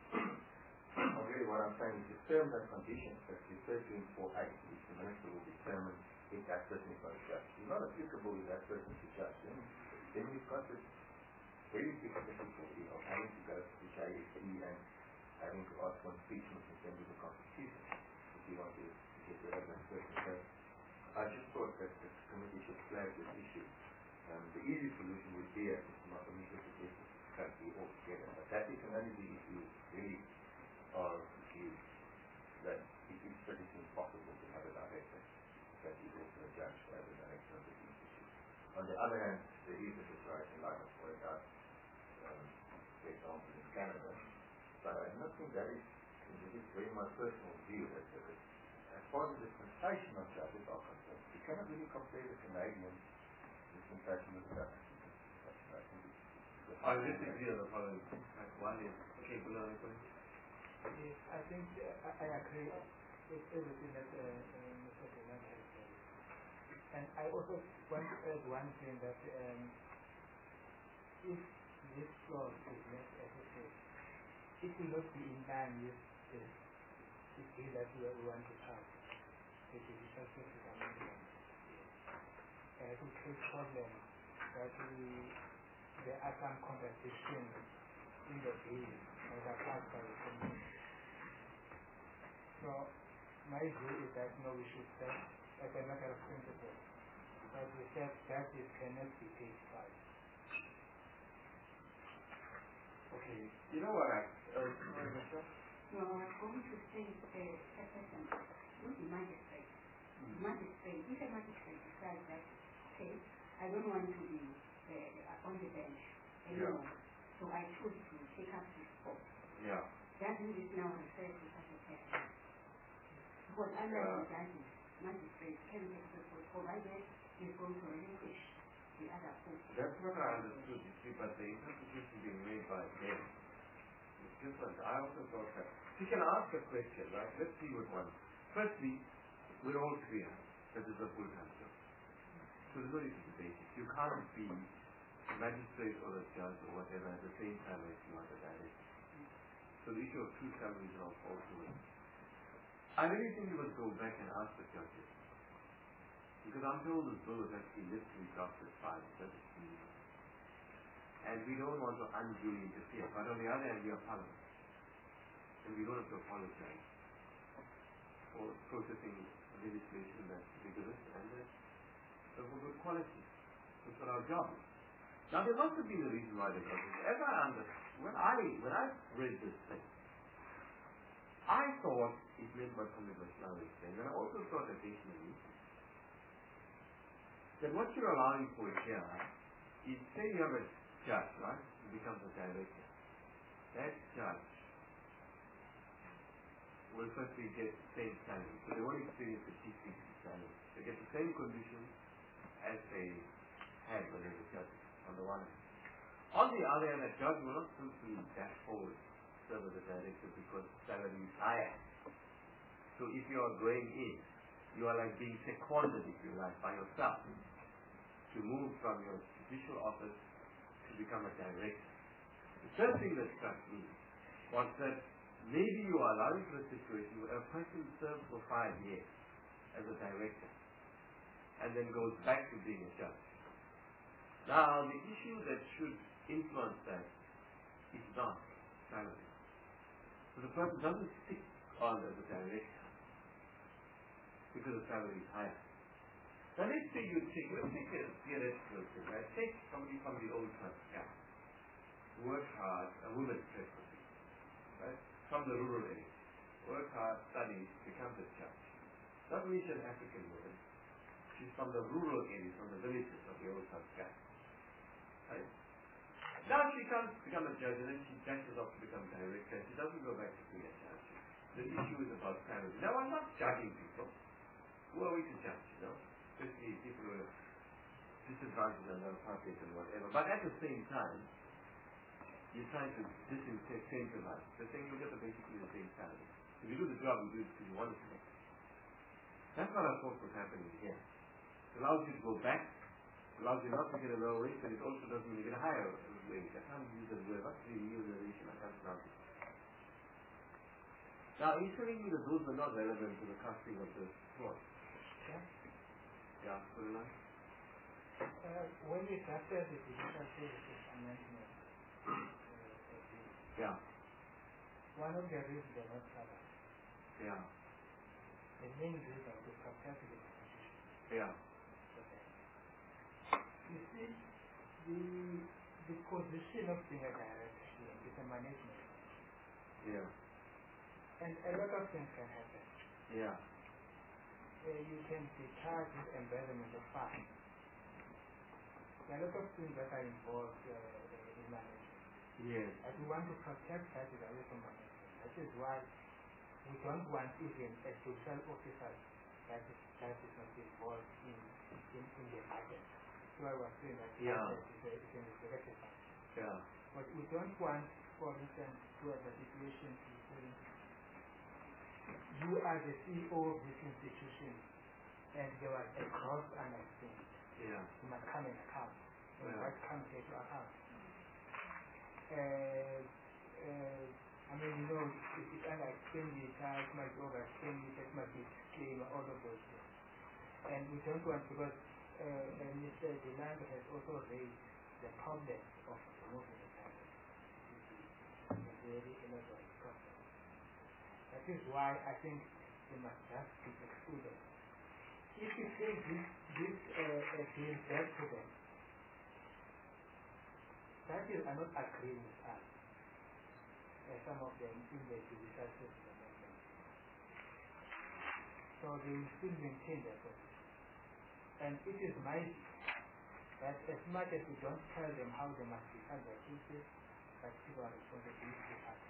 really what I'm saying is the terms and conditions that refer to in four eight, which the minister will determine if that person is not a judge. It's not applicable if that person is a judge. Then, then you've got this very big difficulty of having to go to the J S C and having to ask for impeachment in terms of the Constitution if you want to, to get rid of that person. So I just thought that the committee should flag this issue. Um, the easy solution would be, as Mister Makamika suggested, to cut the altogether. But that it can only be if you really are accused that it is pretty impossible to have a director that is also a judge as a director of the institute. On the other hand, there is a situation like I pointed out, um, for example, in Canada. But I don't think that is, this is very my personal view, that, that as far as the dispensation of judges are concerned, you cannot really compare the Canadian dispensation with the Dutch dispensation. I disagree on the following. One is, okay, below the point. Yes, I think uh, I, I agree with everything that uh, uh, Mister Fernand has said. And I also want to add one thing that um, if this clause is not effective, it will not be in line with the issue that we want to have, which is the Constitution Amendment. And it will create problems that we, there are some contradictions in the bill that are passed by the community. So my view is that no, we should set as a matter of principle that we said that it cannot be paid twice. Okay, you know what I, uh, sorry, Mister No, I'm going to say uh, a person, not the magistrate. Mm. Magistrate, if a magistrate decides that, okay, I don't want to be uh, on the bench anymore, yeah. So I choose to take up this post. Yeah. That is now referred to as a person. Because under uh, the judges, magistrates can take the post, provided he's going to relinquish the other post. That's what I understood, you see, but the interpretation being made by them is different. I also thought that you can ask a question, right? Let's see what one. Firstly, we're all clear that this is a full-time job. So there's no need to debate it. You can't be a magistrate or a judge or whatever at the same time as you are the director. So the issue of two salaries are also in. I really think you must go back and ask the judges. Because I'm told this bill is actually literally drafted five, seventeen. And we don't want to unduly interfere. But on the other hand, we are parliament. And we don't have to apologize for processing legislation that's rigorous and that's of good quality. That's what our job is. Now there must have been a reason why they got this. As I understand, when I when I read this thing, I thought it meant what somebody was saying, and I also thought additionally that what you're allowing for here is, say you have a judge, right? He becomes a director. That judge will firstly get the same salary. So they won't experience the chief justice salary. They get the same conditions as they had when they were judges, on the one hand. On the other hand, a judge will not simply dash forward serve as a director because salary is higher. So if you are going in, you are like being seconded, if you like, by yourself to move from your judicial office to become a director. The third thing that struck me was that maybe you are allowing for a situation where a person serves for five years as a director and then goes back to being a judge. Now, the issue that should influence that is not salary. So the person doesn't stick on as a director because the salary is higher. Now let's say you take, let's take a theoretical thing, right? Take somebody from the old class caste, work hard, a woman preferably, right? From the rural area, work hard, studies, becomes a judge. Not really an African woman. She's from the rural areas, from the villages of the old class caste. Right? Now she comes to become a judge and then she branches off to become director. She doesn't go back to being a judge. The issue is about family. Now I'm not judging people. Who are we to judge, you know? Especially people who are disadvantaged and unhappy and whatever. But at the same time, you're trying to disincentivize. The thing you get basically the same salary. If you do the job, you do it because you want it to make. That's what I thought was happening here. It allows you to go back, it allows you not to get a lower wage, but it also doesn't mean you get a higher wage. I can't use the word, what's the realization? I can't pronounce it. Now, are you telling me that those were not relevant to the casting of the clause? Yeah. Yeah, put it on. Uh, when we drafted the Judicial Services Amendment, uh, yeah. one of the reasons they not covered. Yeah. The main reason to protect the Constitution. Yeah. Okay. You see, the the position of being a director here is a management. Yeah. And a lot of things can happen. Yeah. Uh, you can be charged with embezzlement of funds. There are a lot of things that are involved uh, in management. Yes. And we want to protect that away from management. That is why we don't want even a social officer that is, that is not involved in, in, in the budget. So I was saying that yeah. budget is a, is a neglected function. Yeah. But we don't want, for instance, to have a situation to say, you are the C E O of this institution and there was a gross understanding. Yeah. You must come and account. So yeah. what comes here to account? Uh, uh, I mean, you know, if it's under expenditure, it must be over expenditure, it must be claim, all of those things. And we don't want, because uh, uh, Mister Delano has also raised the problem of removing the taxes. It's a very elaborate process. That is why I think they must just be excluded. If you take this, this uh, uh, bill back to them, that is, are not agreeing with us. Uh, some of them in the judicial system amendment. So they will still maintain their position. And it is my view that as much as we don't tell them how they must defend their cases, that people are responsible to act.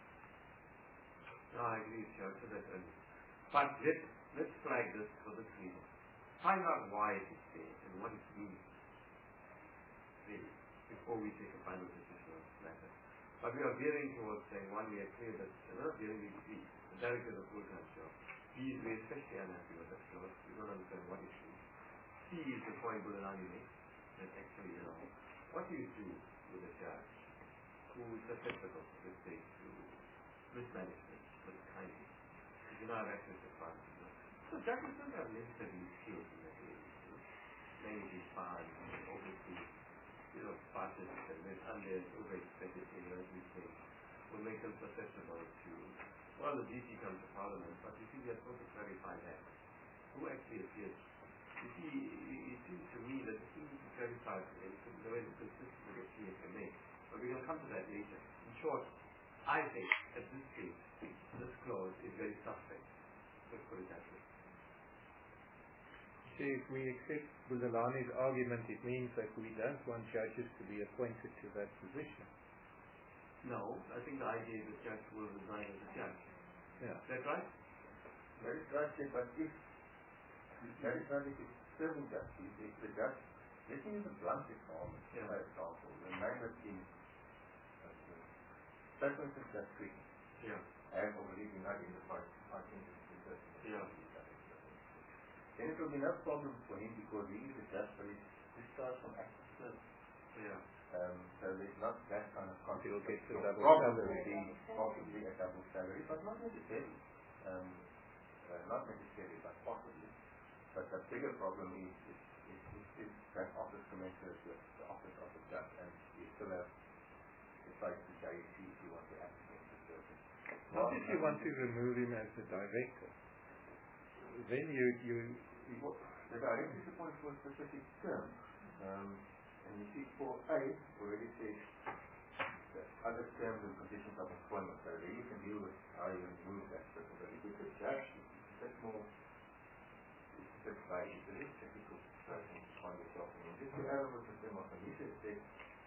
No, I agree with you. I said that earlier. But let's, let's flag this for this reason. Find out why it is there and what it means, really, before we take a final decision on this matter. But we are veering towards saying, one, we are clear that we're not veering with B. The director is a full-time job. B is we're especially unhappy with that job. We don't understand what it means. C is the point Bulalani makes. That actually, you know, what do you do with a judge who is susceptible, let's say, to mismanagement, but kindly? You do not have access to funds. You know? So judges don't have necessarily skills in that area. You know? Managing funds, obviously, you know, budgets and then under over-expected areas, we say, will make them susceptible to, well, the D C comes to Parliament, but you see, we are supposed to clarify that. Who actually appears? You see, it seems to me that it seems to clarify the way the consistency of C F M A. But we're going to come to that later. In short, I think, at this stage, this clause is very suspect. Let's put it that way. See, if we accept Bulalani's argument, it means that we don't want judges to be appointed to that position. No, I think the idea is the judge will resign as a judge. Yeah. Is that right? That is right, but if that is not if it's serving justice, if the judge, let me use a blunt example, yeah. for example, the man was in President Just Creek yeah. has already been identified, I think it's the person. Yeah. Then it will be no problem for him because he is a judge, but he's discharged from active service. Yeah. Um, so there's not that kind of conflict. He'll get the Your double problem salary. will be possibly a double salary, but not necessarily. Um, uh, not necessarily, but possibly. But the bigger problem is, is, is, is, is that office commensurate with the office of the judge, and you still have the place to J C if you want to act against the person. Not if you want to remove him as the director. Then you, you, you well, the director is appointed for a specific term. Um, and you see, four A already says the other terms and conditions of employment. So there you can deal with how you remove that person. But if it's a judge, it's a bit more, it's a bit vague. It's a very technical person to find yourself in. And just to add on with the term of conditions,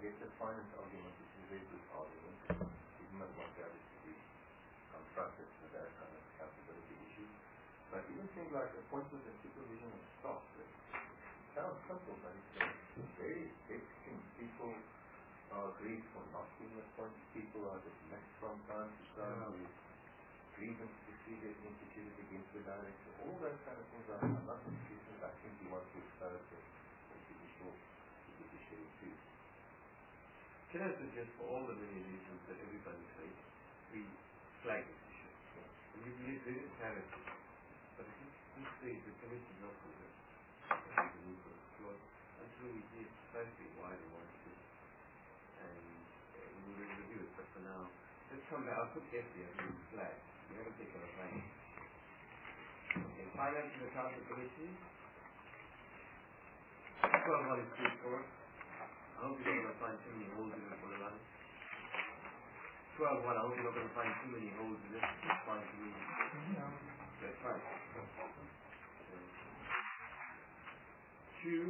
guess the finance argument is a very good argument. You do not want garage to be confronted with that kind of accountability issue. But even things like appointment and supervision of staff, it sounds simple, but it's a very big thing. People are grieved for not being appointed. People are dismissed from time to time. Yeah. Grievance procedures instituted against the director. All those kind of things are not institutions. I think you want to expose the judicial judiciary too. Can I suggest for all the many reasons that everybody says, we flag this issue? Yeah. And we believe there is clarity. But at this stage, the committee is not going to explore until we hear precisely why they want to. And uh, we will review it. But for now, let's come back. I'll put F here as a flag. We haven't taken a flag. Okay, Finance and Accounting Committee. twelve one is straightforward. I hope you're not going to find too many holes in it for the line. twelve one, I hope you're not going to find too many holes in it. It's fine to me. No. That's right. Two.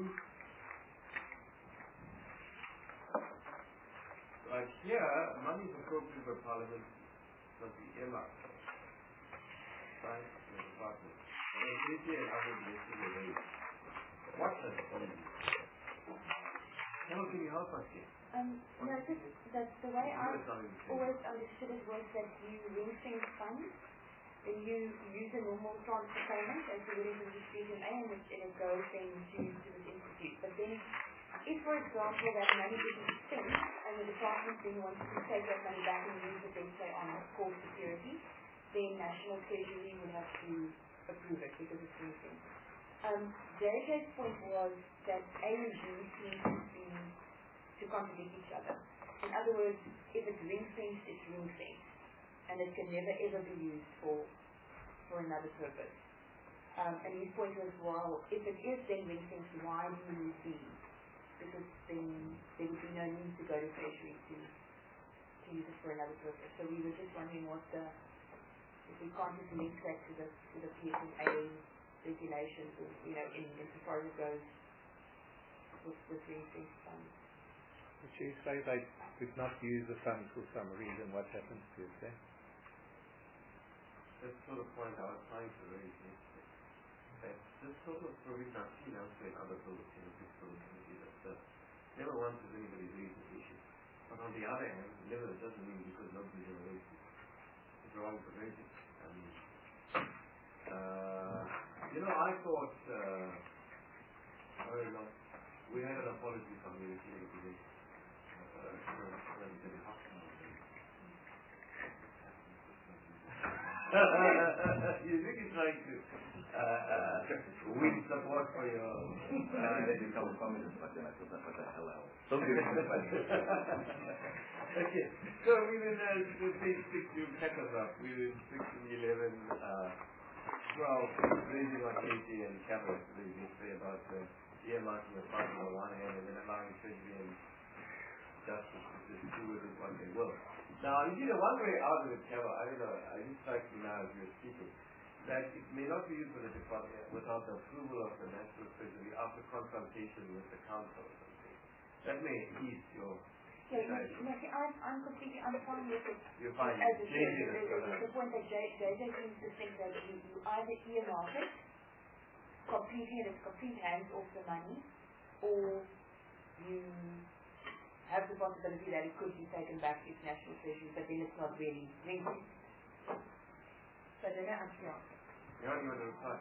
Right here, money is appropriate by Parliament must be earmarked. Right? In the department. And this year, I will be yesterday. What's that for you? How can you help us here? Um, no, just that the way I always understood it was that you ring-fence funds, and you use a normal transfer payment as you would in Institution A, and it, and it goes then to, to this institute. But then, if for example that money isn't spent, and the department then wants to take that money back and use it then say on core security, then National Treasury will have to approve it because it's ring-fenced. Um, J J's point was that A and B seem to be to contradict each other. In other words, if it's ring-fenced, it's ring-fenced, and it can never ever be used for for another purpose. Um, and his point was, well, if it is then ring-fenced, why do you need B? Because then there would be no need to go to Treasury to to use it for another purpose. So we were just wondering what the if we can't just link that to the to the P S M A regulations, or, you know, in insofar as it goes with with ring-fenced funds. Would you say they could not use the funds for some reason? What happens to it then? That's sort of point I was trying to raise yesterday. That this sort of provision I've seen elsewhere in other bills, you know, fiscal committee, that uh, never once has anybody raised this issue. But on the other hand, never doesn't mean because nobody's ever raised it. It's wrong to raise it. I mean, uh, you know, I thought, uh, I don't know, we had an apology from the University. Uh, you think it's trying to uh, uh, win support for your uh, they become communist, but then I put that what the hell out. Don't give it to Okay, so we will uh, page six, you catch us up. We will six and eleven, uh, twelve, raising on K T and capital, we say about the uh, earmarking of funds on one hand and then allowing Treasury and justice to just do with it what they will. Now, you know, one way out of it, Kevin, I don't know, I just strike me now as you're speaking, that it may not be used for the department without the approval of the National Treasury after consultation with the council or something. That may ease your... Yeah, no, no, see, I'm, I'm completely, I'm fine with it. You're fine. As it is, the, the, the point that J J seems to think that you, you either earmark it completely and it's complete hands off the money, or you have the possibility that it could be taken back to its national treasury, but then it's not really linked. So I don't know actually answer. Yeah, you want to reply?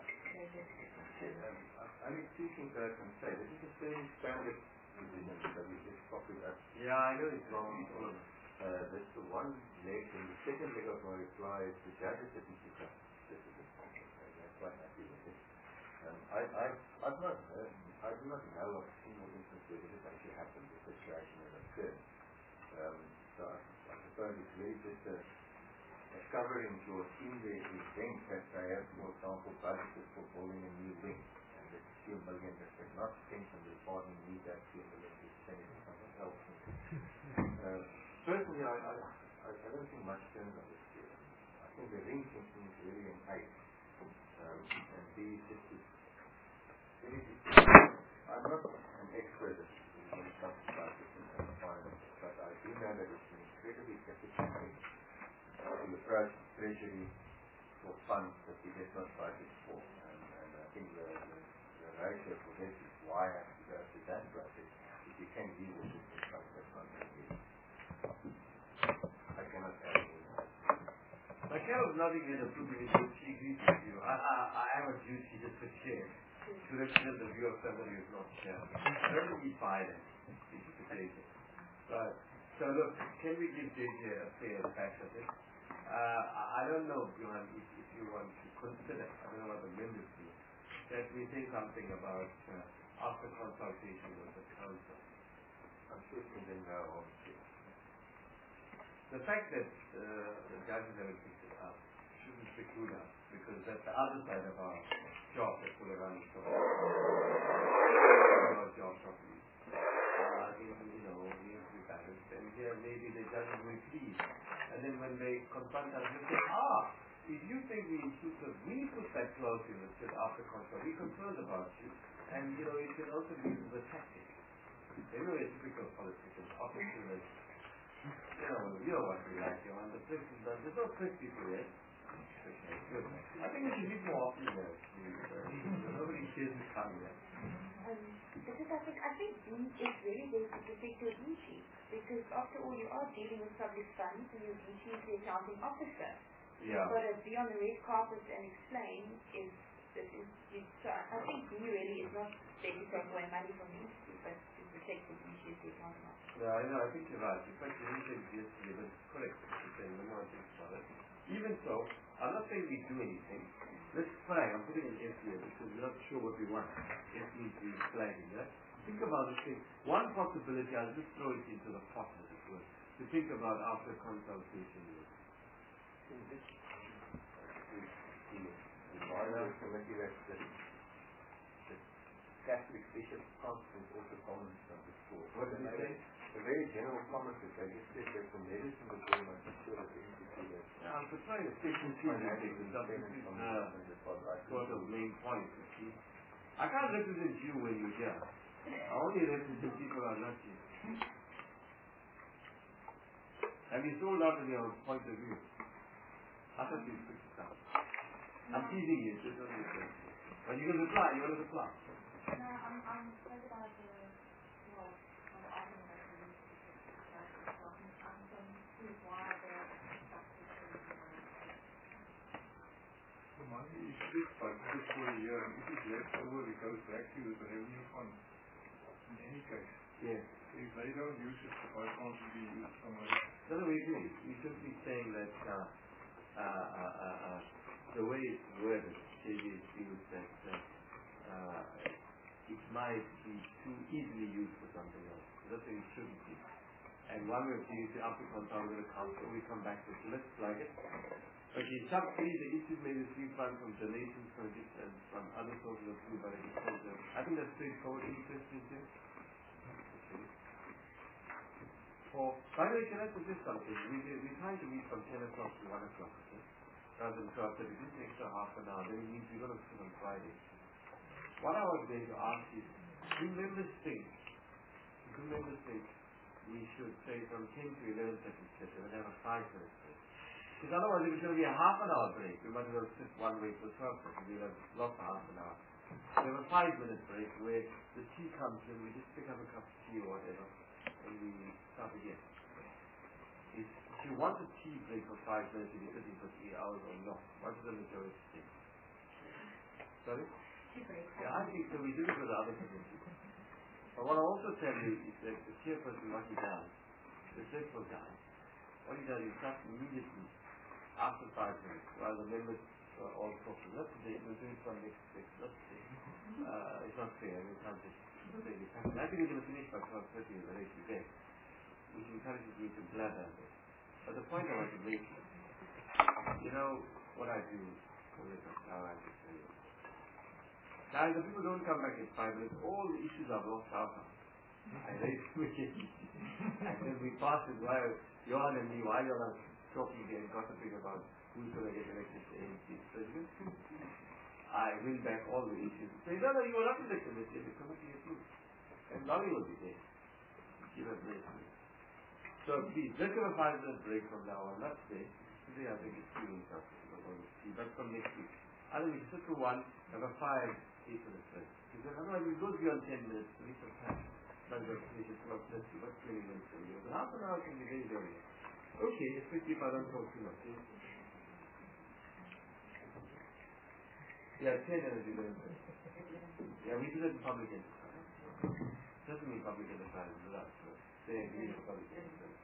I mean, two things that I can say. This is a fairly standard decision that we just copied up. Yeah, I know it's wrong. Uh, that's the one leg, and the second leg of my reply is the judges that need to come. This is the point. I'm quite happy with it. Um, I, I, I've not, uh, I do not know of a single instance where this has actually happened, this situation has occurred. Um, so I, I suppose it's really just a, a covering to a in the event that they have, for example, budgeted for building a new wing, and it's two million that they've not spent, and the department needs that two million to spend it on something else. uh, personally, I, I, I, I don't think much turns on this year. I think the ring thinking is really an A. Um, and B, just to I'm not an expert when it comes to budgeting and requirements, but I do know that it's an incredibly difficult thing to approach Treasury for funds that we did not budget for. And, and I think the, the, the ratio for this is why I have to go to that bracket. If you can deal with it in fact, that's not going to be. I cannot add anything. I cannot nothing in the privilege of she agrees with you. I, I, I have a duty just to share, to represent the view of somebody who is not sharing. I don't really buy that. But, so look, can we give J J a fair patch of it? Uh, I don't know, Johan, if, if you want to consider, I don't know what the members do, that we say something about uh, after consultation with the council. I'm sure you can go on to. The fact that uh, the judges haven't picked it up shouldn't preclude us, because that's the other side of our job that we're running for. Our job properly. Uh, you know, we have to be balanced, and here maybe the judges will please. And then when they confront us, they say, ah, if you think we should have, we put that clause in that said after consult, we're concerned about you. And, you know, it can also be used as a tactic. You know, it's typical politicians, opportunists. You know, you know what we like, you know, and the press is done. There's no press people yet. Okay, good. I think we should meet more often there. Nobody cares to come here. Um, because I think, I think D is really there to protect your D chief, because after all you are dealing with public funds and your D chief is the accounting officer. Yeah. You've got to be on the red carpet and explain is this is, is so I think D really is not there to take away money from the institute, but to protect the D chief, the accounting officer. Yeah, I know, I think you're right. In fact, you didn't say it yesterday, but it's correct what you're saying. The more I think about it. Even so, I'm not saying we do anything. Let's flag. I'm putting an F here because we're not sure what we want. F means we're flagging, yeah? Think about this thing. One possibility, I'll just throw it into the pot as it were, to think about after consultation with. The advisory committee that the, the Catholic Bishop Conference also comments on this course. What did they say? A very general comment is they just said that the medicine of the bill must be sure that the entity that Yeah, I'm trying to think and see anything. This is uh, sort of main point, you see. I can't represent you when you're here. I only represent people who are not here. Have you sold out of your point of view? I thought you picked it up. I'm teasing you, just don't you say. But you can reply, you want to reply. No, I'm, I'm worried about the, well, the argument that we need to discuss. So I'm, I'm going to see why the substitution The money is split budgeted for a year, and if it's left over, it goes back to the revenue fund. In any case, Yes. if they don't use it, why can't it be used somewhere else? No, no, we agree. We should be saying that uh, uh, uh, uh, uh, the way it's worded, J J feels that uh, uh, it might be too easily used for something else. That's what it shouldn't be. And one way of doing it, after contact with the council, we come back to it. So let's flag it. Okay, sub three, the issues may receive funds from donations, projects, and from other sources of food by agriculture. I think that's straightforward. Any questions here? Okay. For, by the way, can I suggest something? We, we're trying to meet from ten o'clock to one o'clock, okay? Rather than twelve thirty. This is an extra half an hour. Then it means we're going to sit on Friday. What I was going to ask is, do members think, do members think we should say from ten to eleven thirty, and have a five minute break? Because otherwise, if it's going to be a half an hour break, we might as well sit one way till twelve thirty. We'll have lost a half an hour. We have a five minute break where the tea comes in, we just pick up a cup of tea or whatever, and we start again. If, if you want a tea break for five minutes, you'll be sitting for three hours or not. What does the majority think? Sorry? Yeah, I think so. We do it with the other committees. But what I also tell you is that the chairperson, what he does, the dreadful guy, what he does is starts immediately after five minutes, while the members are all talking. Not today, we'll do it from next week, not today. Uh, it's not fair, we can't just say this. I think we're going to finish by twelve thirty at the latest event, which encourages me to blather. But the point I want to make is, you know, what I do, how I just tell you. Guys, the people don't come back in five minutes, all the issues are blocked out. I raise wicked issues. And then we pass it while Johan and me, while you're not talking here, gossiping about who's going to get elected to A N C president. I win back all the issues. Say, no, no, you were not in the committee, the committee approved. And Dolly will be there. Give her grace. So please, let's have a five minute break from now on. That's it. Today I think it's feeling something. We're going to see. That's from next week. I think we sit to one, have a five, eight minute break. Because otherwise we go beyond ten minutes to reach some time. That's what we should talk let's see what's twenty minutes for you. But half an hour can be very, very okay, especially if I don't talk too much. Eh? Yeah, ten minutes is very good. Yeah, we do that in public enterprise. Doesn't mean public enterprise is us. They agree with public enterprise.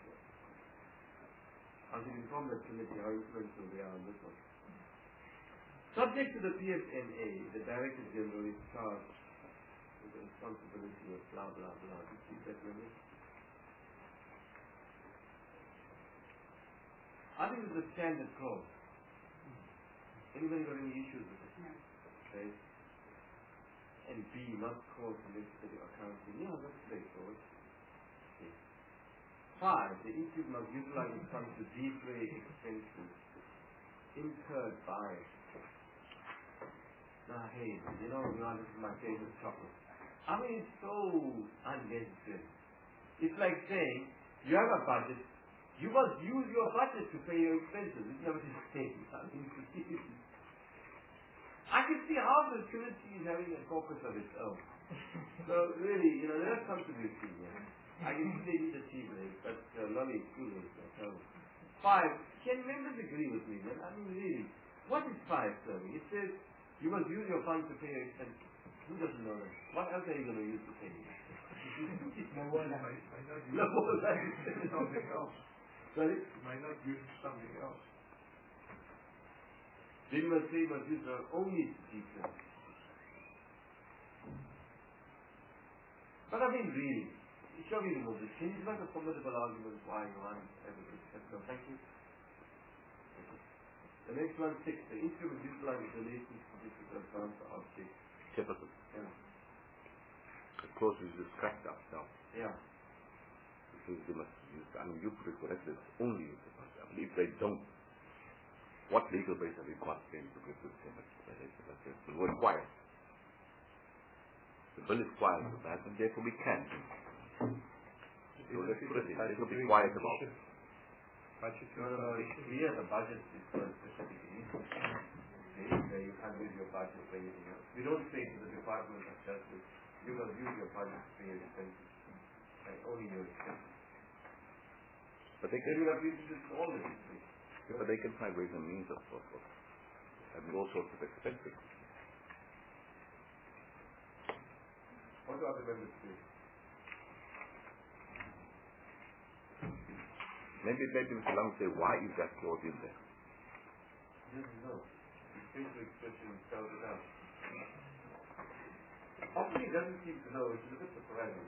I should inform the committee how influential they are on this one. Subject to the P S N A, the Director General is charged with the responsibility of blah blah blah. Did you see that number? I think it's a standard clause. Anybody got any issues with it? No. Okay. And B, not cause legislative accounting. Yeah, that's straightforward. Okay. Five, the institute must utilize its funds to defray expenses incurred by. Now, hey, you know, you know, this is my favorite chocolate. I mean, it's so unnecessary. It's like saying, you have a budget, you must use your budget to pay your expenses. Isn't that what you're saying? I mean, I can see how the community is having a focus of its own. So really, you know, there are contributions here. I can see they need a tea break, but uh, Lolly is too late. So, five, can members agree with me? Then? I mean, really, what is five serving? It says you must use your funds to pay your expenses. Who doesn't know that? What else are you going to use to pay your expenses? No one might, might not use No, that's something else. Sorry? You might not use something else. Then you must say you must use your only teacher. But I mean, really, shall we remove this? Can you make a formidable argument why you want everything? No, thank you. The next one, six. The instrument utilizes relations to different advanced objects. Typical. Yeah. The clause is just scratched up now. Yeah. Because they must use, I mean, you put it correctly, it's only use the funds. I mean, if they don't, what legal base have you got then to give this payment? The word requires. The bill is quiet for that, and therefore we can. So let's put it in. Let's be quiet about it. Budget No, no, no. It's clear the budget is for a specific reason. Okay, where you can't use your budget for anything else. We don't say to the Department of Justice, you must use your budget for your expenses. Like only your expenses. But they Then can, you have to use all the expenses. but they can find ways and means of, of, of having all sorts of expenses. What do other members do? Maybe, maybe Mister Lang say, why is that clause in there? He doesn't know. His facial expression spells it out. Often he doesn't seem to know, which is a bit surprising.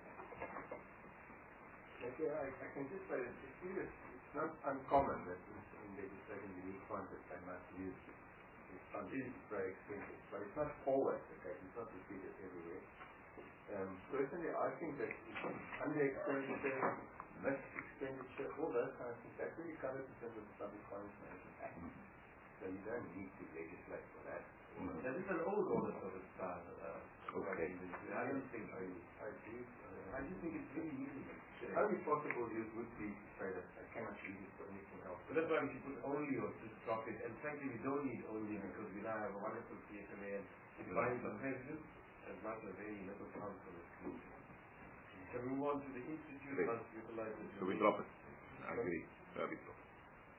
Okay, I, I can just say it's, it's, it's not uncommon that in, in legislation you need funds that they must use. These funds is very expensive, but it's not always the case. It's not repeated everywhere. Um, personally, I think that under expenditure, missed expenditure, all those kind of things, that really covers in terms of the Public Finance Management Act. So you don't need to legislate for that. Mm-hmm. That is an old order sort of style. Uh, Okay. I don't think I, really. I agree. Uh, I just think it's really easy. the only possible use would be to say that I cannot use it for anything else. But that's why we should put only or just drop it. And frankly, we don't need only because we now have a wonderful C F M A and it binds the president as much as any little council exclusion. Can we move on to the institute Okay. must utilize the So we drop it. I agree. So we drop it.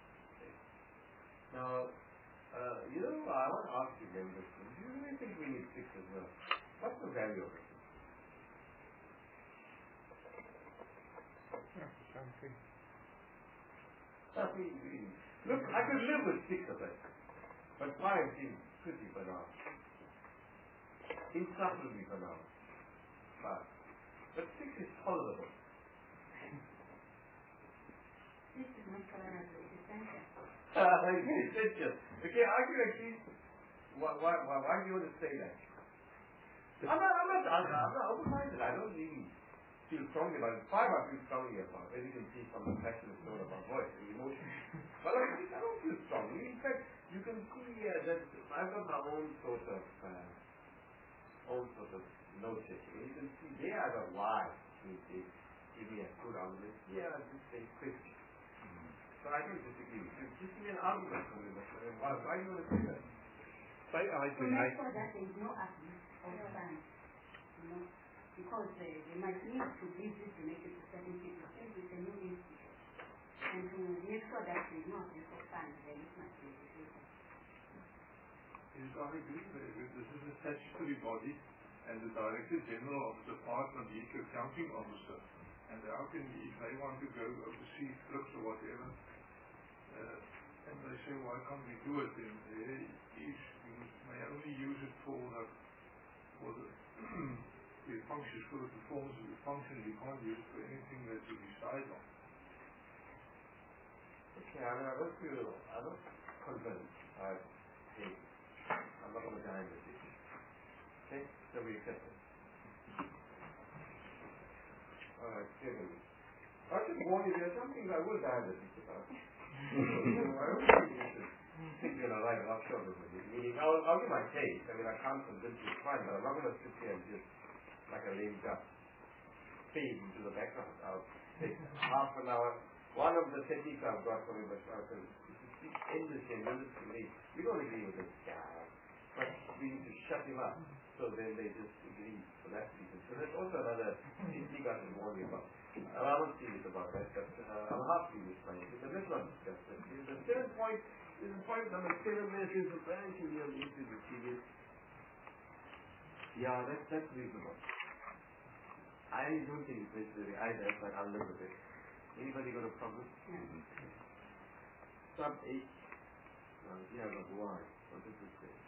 Now, uh, you know, I want to ask you members, do you really think we need six as well? What's the value of it? Yeah, something. Nothing really. Look, I could live with six of it, but five seems pretty banal. Insufferably banal. Five. But six is tolerable. This is not tolerable, it is essential. Okay, essential. Okay, I can actually. Why, why, why, why do you want to say that? I'm not, I'm not, I'm not, I'm not open-minded. I don't really feel strongly about it. Five, I feel strongly about. As you can see from the passionate tone of my voice, the emotion. But I, I don't feel strongly. In fact, you can see uh, that I've got my own sort of, uh, own sort of note taking. You can see there I got why. You see. give me a good argument. Yeah, this thing fixed. Mm-hmm. So I don't disagree with you. Just give me an argument for me. Why, why do you want to say that? Say I So make sure that there is no abuse all the time. You know, because uh, they might need to give this donation to certain people. Since it's a new institution. And to make sure that there is no abuse of funds, there is not a situation. Yes, I agree. This is a statutory body, and the Director General of the Department is the accounting officer. And how can, if they want to go overseas trips or whatever, uh, and they say, why can't we do it? And there is, you may only use it for the, for the, the functions, for the performance of the function. You can't use it for anything that you decide on. Okay, I mean, I don't feel, I'm not convinced. I think I'm not going to die in this issue. Okay, so we accept it. Alright, Kevin. I should warn you, there are some things I will die in this issue about. I don't think you should think you're going to write it offshore with me. Meaning, I'll, I'll give my case. I mean, I can't convince you it's fine, but I'm not going to sit here and just, like a lame duck, fade into the background. I'll take half an hour. One of the techniques I've got from him, but I said, endlessly and endlessly, we don't agree with this guy, but we need to shut him up, so then they just agree for that reason. So that's also another technique I should warn you about. And I'm not serious about that, but uh, I'm half serious by it, but let's not discuss that. The third point is point number seven, where it is the financial year into the serious. Yeah, that's, that's reasonable. I don't think it's necessary either, but I'll live with it. Anybody got a problem? Mm-hmm. Sub eight. Uh, yeah, but why? What does it say?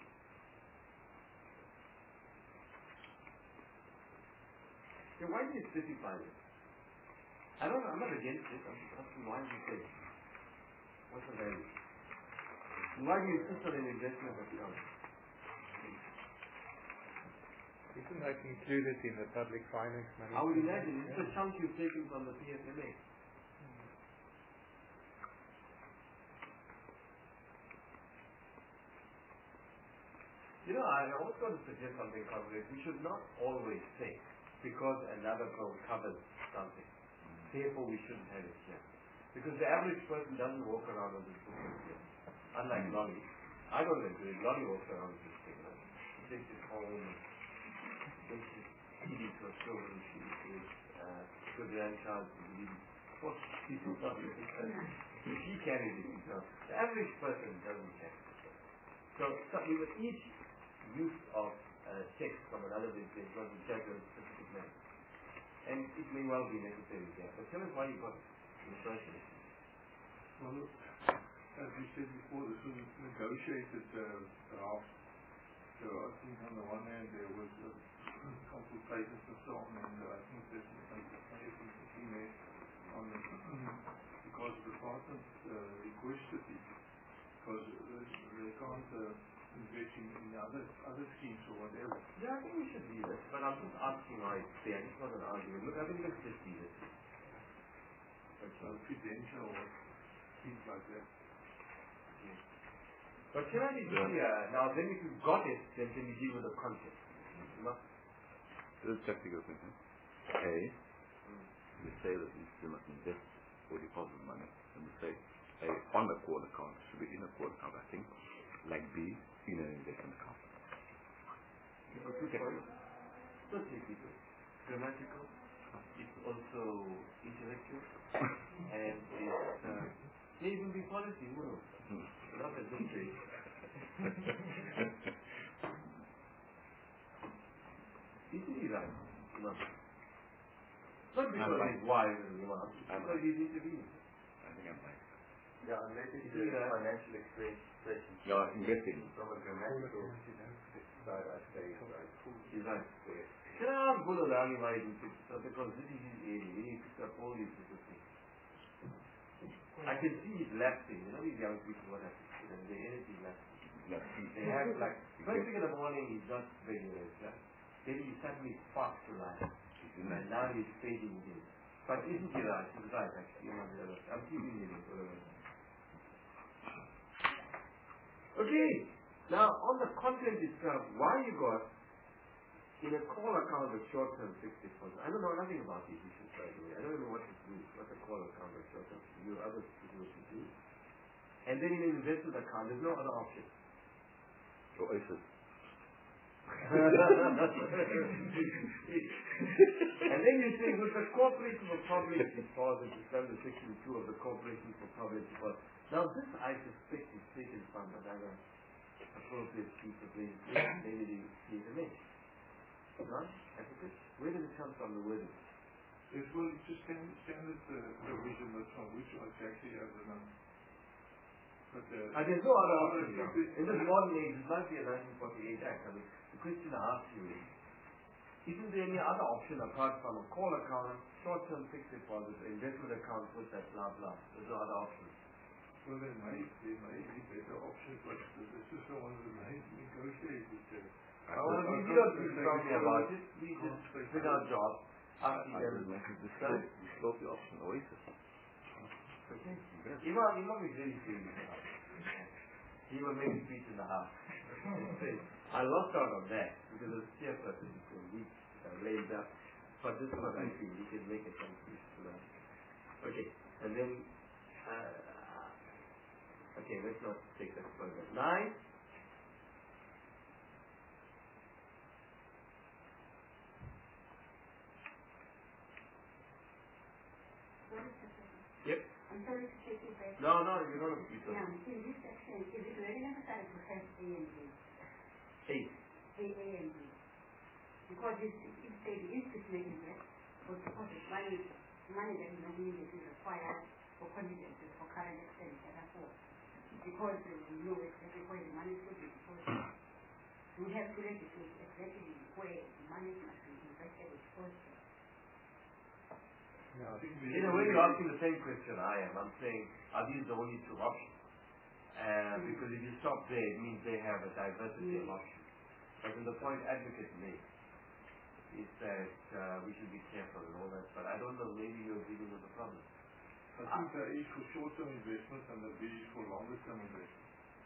Yeah, why do you specify it? I don't know, I'm not against it. I'm just asking why do you say it? What's the value? And why do you insist on an investment account? Isn't that included in the public finance management? I would imagine it's a chunk you've taken from the P S M A. You know, I was going to suggest something, Congress. We should not always say, because another firm covers something, therefore we shouldn't have it here. Because the average person doesn't walk around with this book here. Unlike mm. Lonnie. I don't know do it. Lonnie walks around with this thing. You know? He takes it home and takes his T V to a show and she is uh, to the grandchild to believe what people love it. She carries it himself. The average person doesn't carry it. So, so we would each use of uh, text from another website was to judge on a specific matter. And it may well be necessary there. But tell us why you got it in the first place. Well, look, as we said before, this was a negotiated uh, draft. So I think on the one hand there was uh, consultations and so on, and uh, I think there's something there on the, because the department uh, requested it, because uh, they can't uh, invest in, in other other schemes or whatever. Yeah, I think we should leave it, but I'm just asking why it's there. It's not an argument. Look, I think let's just leave it. But confidential or things like that. Yeah. But can I be clear? Now, then if you've got it, then can you deal with the concept? You know? This is technical thinking. A, mm. we say that you must invest or deposit money, and we say A, on the call account should be in a call account, I think, like B, in an investment account. People two technical. Not technical. Grammatical. It's also intellectual. And it's, uh, may even be policy, who knows? Hmm. Not at this stage. Easily right. No. Not because he's wise and smart, because he's intervening. I think I'm right. Yeah, unless it's a financial expression. Yeah, investing. From a grammatical side, I say it's right. He's right. Can I ask Guru Rani why he picks up? Because this is his area. He picks up all these little things. I can see he's lapsing. You know these young people, what happens to them? Their energy lapsing. They have like, first thing in the morning he's not very well, yeah? Then he suddenly sparks to life. And now he's fading in. But isn't he right? He's right actually. I'm keeping him in. Okay. Now on the content itself, why you got in a call account with short-term fixed deposit, I don't know nothing about these issues, by the way. I don't know what to do, what a call account with short-term. You others to do what to do. And then in an investment account, there's no other option. Or is it? And then you say, with the Corporation for Public Deposits, it's under Section two of the Corporation for Public Deposits. Now this, I suspect, is taken from another appropriate piece of legislation, maybe the P M A. Right? Where did it come from, the wording? It's well, it's just standard, standard uh, provision that's on which I exactly have the number. But uh, uh, there's no other option now. In this modern age, it might be a nineteen forty-eight Act. I mean, the question I ask you is, isn't there any other option apart from a call account, short-term fixed deposit, investment account with that blah blah? There's no other option. Well, there may, there may be better options, but this is the one that may negotiate with them. Well, we, we don't need to tell me about it. We just did our job. Asking them to decide. We stop the option, Oasis. Okay. Imam, Imam is very serious. He will make a speech in the house. I lost out on that because the chairperson is so weak, uh, laid up. But this is what I feel. We can make a conclusion to that. Okay. And then, uh, okay, let's not take that further. Nine. Yep. I'm sorry to take you back. No, no, you're not a speaker. Yeah, in this section, is it very necessary to have A and B? Eight. A, A and B. Because it, it says institutional invest for deposit money, money that is not immediately required for contingencies for current expenditure, therefore. Because uh, we know exactly where the money should be deposited. We have to legislate exactly where the money must be invested with first. No. In a way, you're asking the same question I am. I'm saying, are these the only two options? Uh, mm. Because if you stop there, it means they have a diversity mm. of options. But in the point advocate makes is that uh, we should be careful and all that. But I don't know, maybe you're dealing with the problem. I think there is for short-term investments and the B is for longer-term investments.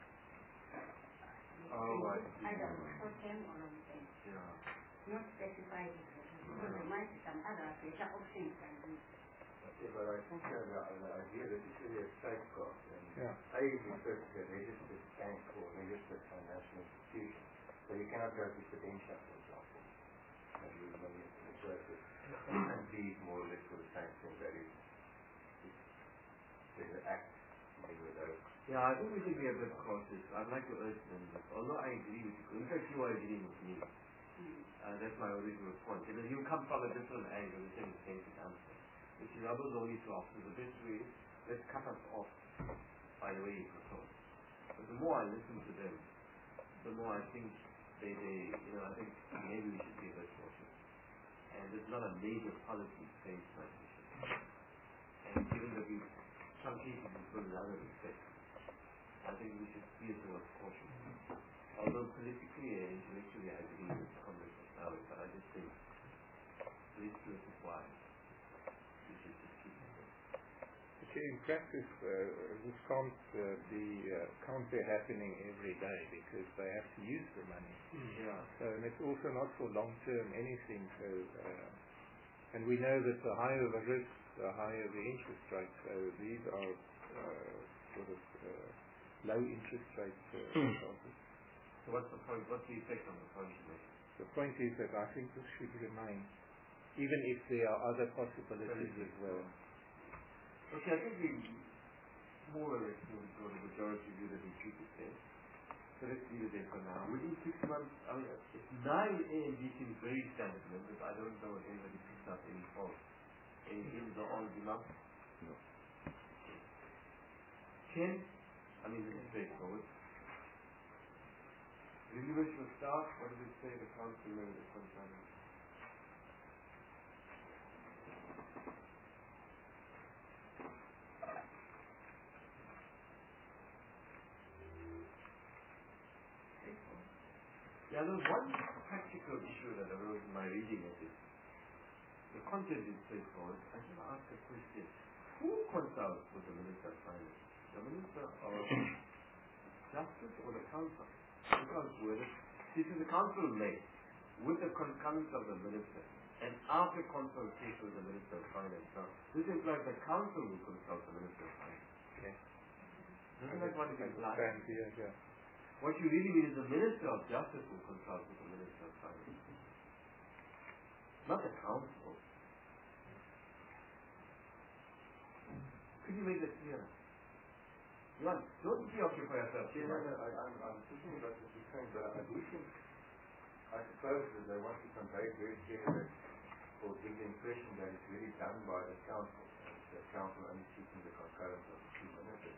Oh, I see. Either short-term or long-term. Yeah. Not specified. Because there might be some other better options than this. Okay, but I think uh, the, the idea that this is a safeguard, and yeah. A refers to a registered bank or registered financial institution. So you cannot go to Prudential, for example, and lose money in the process. And B is more or less for the same thing, that is, there's an act with those. Yeah, I think we should be a bit cautious. I'd like to urge them that, although I agree with you, in fact you are agreeing with me. Uh, that's my original point. And you come from a different angle, the same basic answer. Which is others only two options. The best way is, let's cut us off by the way you propose. But the more I listen to them, the more I think they, they you know, I think maybe we should be a bit cautious. And it's not a major policy based transition. And given that we, some cases we put in other respects, I think we should steer towards caution. Although politically and intellectually I agree with the comments of Sally, but I just think please do it wise. We should just keep it. Okay, in practice, uh, this can't uh, be uh, can't be happening every day because they have to use the money. Yeah. So, and it's also not for long-term anything. So, uh, and we know that the higher the risk, the higher the interest rate. So these are uh, sort of uh, low interest rate uh, deposits. So what's the point? What's the effect on the point? The point is that I think this should remain, even if there are other possibilities as well. Okay, I think we more or less will go to the majority view that we keep it there. So let's leave it there for now. Within six months, I mean, if nine A and B seems very standard numbers, I don't know if anybody picks up any fault. Any hints or all enough? No. Ten, I mean, this is straightforward. Universal staff, what does it say? The council member, the contract. Yeah, there's one practical issue that arose in my reading of this. The content is straightforward. I just want to ask a question. Who consults with the Minister of Finance? The Minister of Justice or the Council? The Council, whether this is the Council may. with the concurrence of the minister and after consultation with the Minister of Finance. Now, this implies the council will consult the Minister of Finance. Okay. Isn't that what it implies? Yeah, yeah. What you really mean is the Minister of Justice will consult with the Minister of Finance. Not the council. Could you make this clearer? Ivan, don't preoccupy yourself. Yeah, no, no, I, I'm, I'm thinking about this thing, but I do think, I suppose that they want to convey very clearly or give the impression that it's really done by the council, and the council only seeking the concurrence of the two ministers.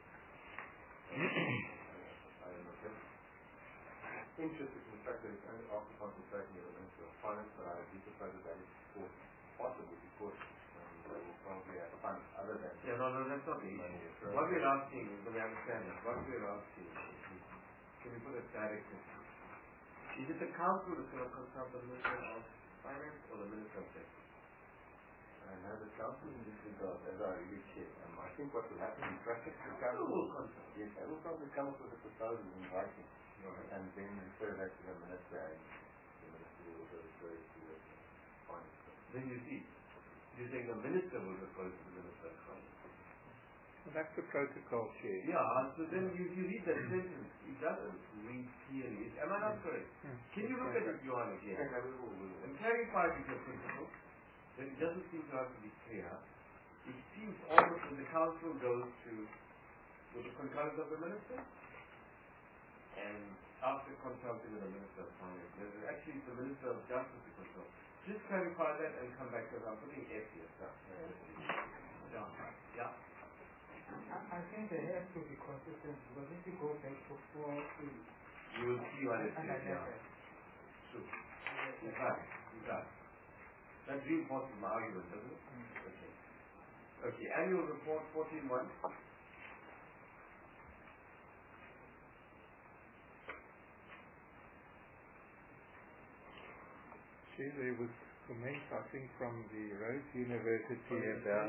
I don't know, I'm interested in the fact that it's only after consultation with the Minister of Finance, but I do suppose that that is possible because um, they will probably have funds other than... Yeah, no, no, that's not the issue. What we're asking is, let me understand that, what we're asking is, can we put it directly? Is it the council that's going to consult the Minister of Finance or the Minister of Justice? And as a council in this regard, as I really said, um, I think what will happen in practice, the council will consult. Yes, they will probably come up with a proposal in writing, right, and then refer that to the minister, and the minister will go refer it to the finance. Then you see, you're saying the minister will refer to the Minister of Finance. Well, that's the protocol, Chair. Yeah, so then you, you read that sentence, it doesn't read clearly. Am I not correct? Hmm. Can you look at it, Johan, again? Yes, I will, will, will. And clarify with your principle, that it doesn't seem to have to be clear. It seems almost when the council goes to, with the concurrence of the minister, and after consulting with the Minister of Finance, there's actually the Minister of Justice to consult. Just clarify that and come back to it. I'm putting F here, sir. Yeah. Yeah. I, I think they have to be consistent because if you go back to four A, You will see what it and says, yeah. True. That's right. That's right. That reinforces my argument, doesn't it? Mm. Okay. Okay, annual report fourteen one. Chair, there was comments, I think, from the Rhodes University about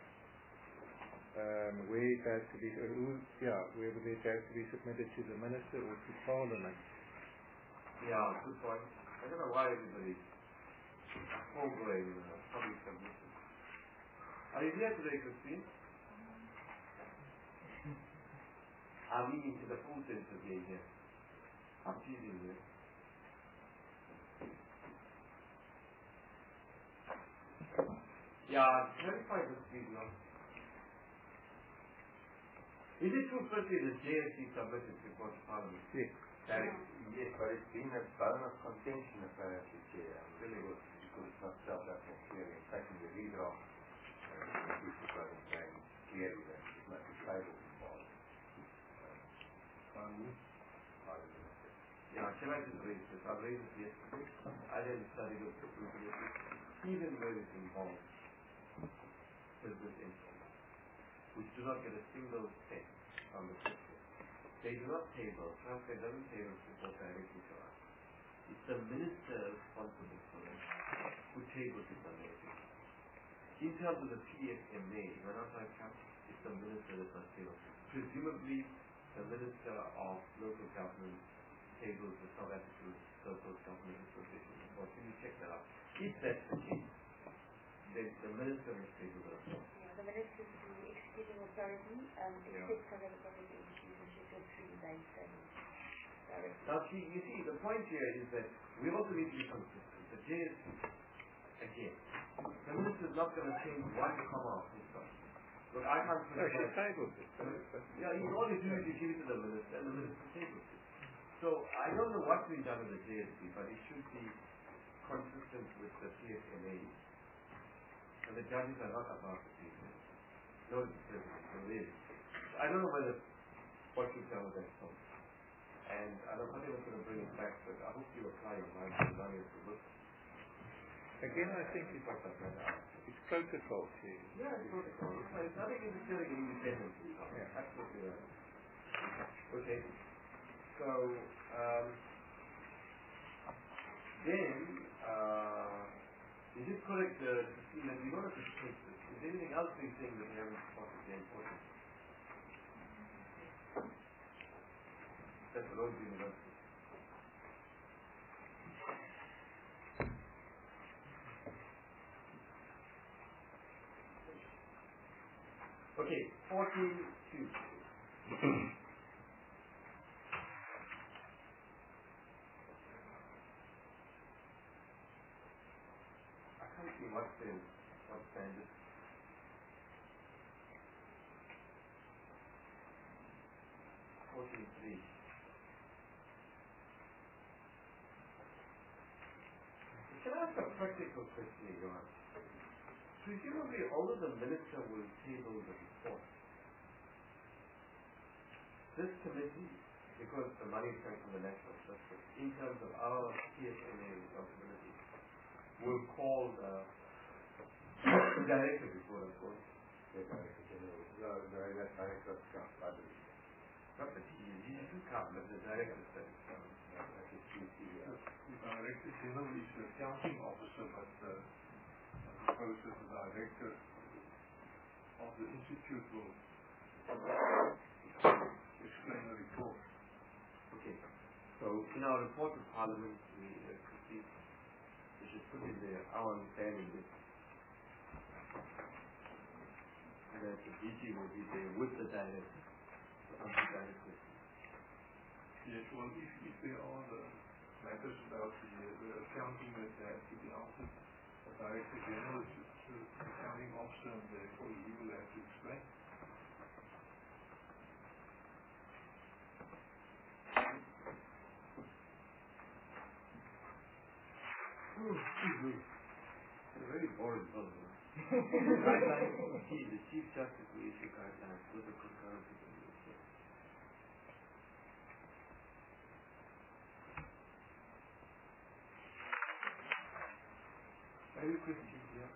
um, where it has to be, uh, who, yeah, whether it has to be submitted to the Minister or to Parliament. Yeah, good point. I don't know why everybody's homegrown uh, public submission. Are you here today, Christine? I'm meaning to the full sense of being here. I'm teasing you. Yeah, clarify this please now. Is it true firstly that J S C submitted before the Parliament? Yes. Direct. Yes, but it's been a bone of contention apparently, Chair. I'm really good because it's not spelled out more clearly. In fact, in the redraft, uh, the chief wasn't saying clearly that it's not disabled involved. Um, yeah, can I just raise this? I raised it yesterday. I didn't study the situation. Even where it's involved business influence, which do not get a single cent on the system. They do not table, Transpay doesn't table report directly to us. It's the minister responsible for it who tables it directly. In terms of the P S M A, when outside camp, it's the minister that must table. Presumably, the minister of local government tables the South African Local Government Association report. Can you check that out? If that's the case, then the minister must table the report. Yeah, the minister is the executing authority, um, Yeah. except for the public issues, which is a three-day service. Now, see, you see, the point here is that we also need to be consistent. The J S C, again, the minister is not going to change one comma of his stuff. Look, I can't No, she tabled it. Yeah, you all you do is you give it to the minister, and the minister tables it. So, I don't know what's been done with the J S C, but it should be consistent with the P S M A. And the judges are not above the P S M A. No, it's so it is. I don't know whether what you've done with that stuff. And I don't think I'm going to bring it back, but I hope you apply your mind to money to look. Again, I think it's, it's protocol, Chair. Yeah, it's protocol. It's, it's nothing interfering in independence. Yeah. Absolutely right. Okay. So, um, then, uh, is it correct uh, to see that we want to take this? Is there anything else we think that we haven't spotted the importance? That's Rhodes University. Okay, forty-two. I can't see what the what standard. Forty-three. Can I ask a practical question, Johan? Presumably, although the minister will table the report, this committee, because the money is coming from the National Trust, in terms of our P S N A responsibility, will call the director before, of course. The director general. No, the director of staff, I believe. Not the T U, he should come, but the director says. The director general is the accounting officer, but uh, I suppose that the director of the institute will explain the report. Okay, so in our report to Parliament, we uh, we should put in there our understanding that that the D G will be there with the director. Yes, well, if, if there are the matters about the, the accounting that have to be answered, the Director General is the accounting officer, and therefore he will have to explain. It's a very boring puzzle. Guidelines, the Chief Justice will issue guidelines with the concurrence of the minister. Any questions here?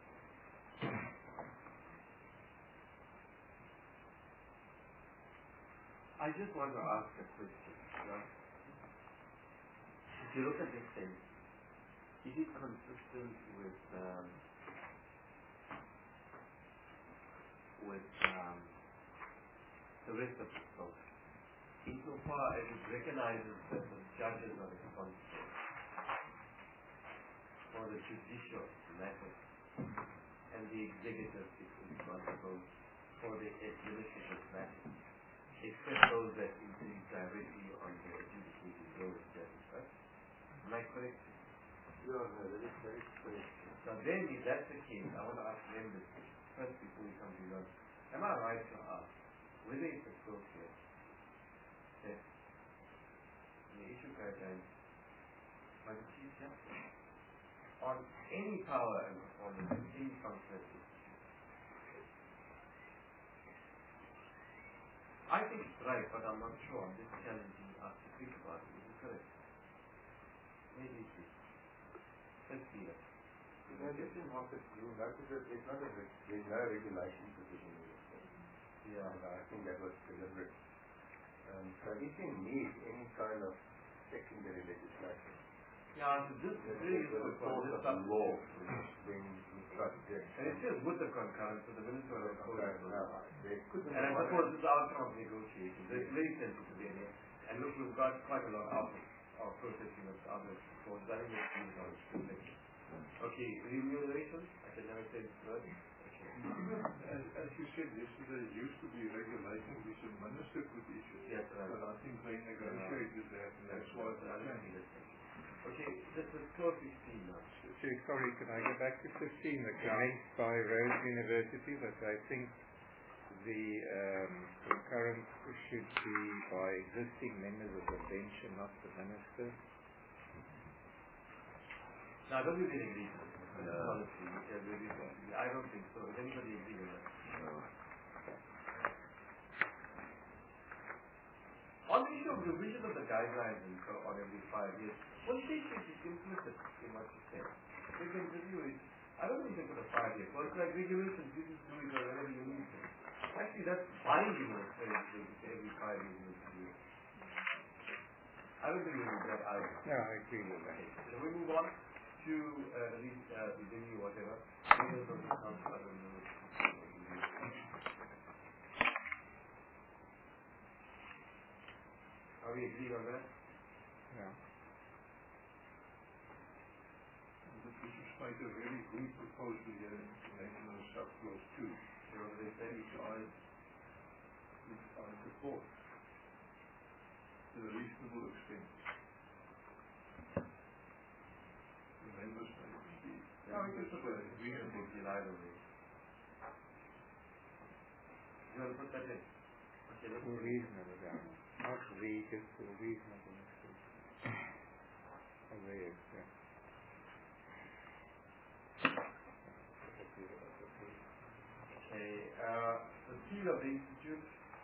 I just want to ask a question. Yeah? If you look at this thing, is it consistent with um, with um, the rest of the scope? Insofar as it recognizes that the judges are responsible for the judicial matters and the executive is responsible for the administrative matters, except those that include directly on the adjudicated those judges, right? Am I correct? Yeah, no, that is, that is correct. So then, if that's the case, I want to ask them this first before we come to you. Am I right to ask whether it's appropriate that the issue guidelines by the Chief Justice on any power and performance in any function? I think it's right, but I'm not sure. I'm just challenging us to think about it. Is it correct? Maybe it is. Let's see that. In addition, Marcus, you notice that there's not a, there's no regulation provision in this thing. Yeah. And I think that was deliberate. Um, so if you need any kind of secondary legislation, yeah, so this is really the good for source this of stuff. law, then we trust it. And it's just with the concurrence, so the minister will of course. And And I suppose this is the outcome of negotiations. It's very sensitive area. And look, we've got quite a lot out of our processing of other reports. I think it's really not a okay, remuneration? I can never say this word. As, as you said yesterday, it used to be regulation which the minister could issue. Yes, right. But I think they negotiated that, and that's why it's changed. Okay, this is clause sixteen now. So, sorry, can I go back to fifteen? The commenced by Rhodes University, but I think the um, concurrence should be by existing members of the bench and not the minister. Now, I don't really agree with this policy. I don't think so. Does anybody agree with that? No. On the issue of revision of the guidelines and so on every five years, well, state is implicit in what you said. We can review it. I don't think for the five years. Well, it's like regulations. You just do it whenever you need to. Actually, that's binding us every five years you need to do it. I don't agree with that either. No, I agree with that. Okay, so we move on to uh, the uh, revenue, whatever. Members of the council, I don't know. Are we agreed on that? Yeah. The British made a very good proposal here in connection with subclause two. You know what they say? Which I to find support to a reasonable extent. The members may be No, we can put that uh, reasonable. in either way. You want to put that in? Okay, let's Too reasonable, yeah. Outrageous or reasonable. Outrageous, yeah. Okay, uh, the seal of the Institute.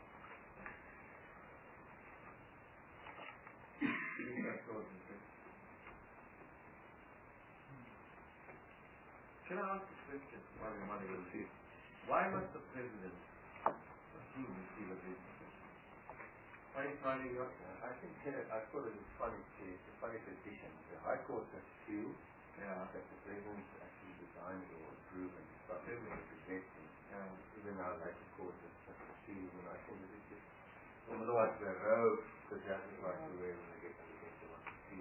Can I ask a question while we're running on this? Why must the President approve the seal of the Institute? Why are you finding out? I think uh, I thought it was funny, it's a funny tradition. The High Court has two Yeah. that the President actually designed or approved and stuff that was suggesting. Yeah. Even our like the court has such a two, and I think it's just, well, otherwise the robe, the judges like to wear when they get to the get to like the two.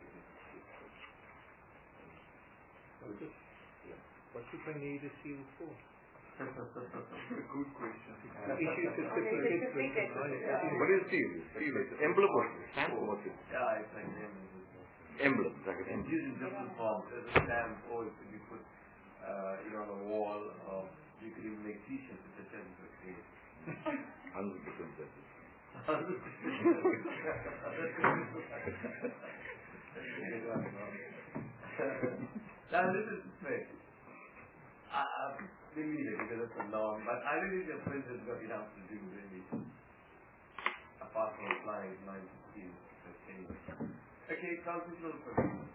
What does- What should they need a seal for? That's a good question. To issue certificates when the What is seal? Seal is emblem or stamp or what is it? Yeah, it's like an emblem. Emblem, like an It's emblem. used in different forms. As a stamp, or it could be put, uh, you know, on a wall, or you could even make T-shirts if the judges were creative. Hundred percent that is. Now this is fair. I, I believe it because it's a norm, but I don't think the president's got enough to do really. Apart from applying his mind to see anyway. Okay, constitutional provision.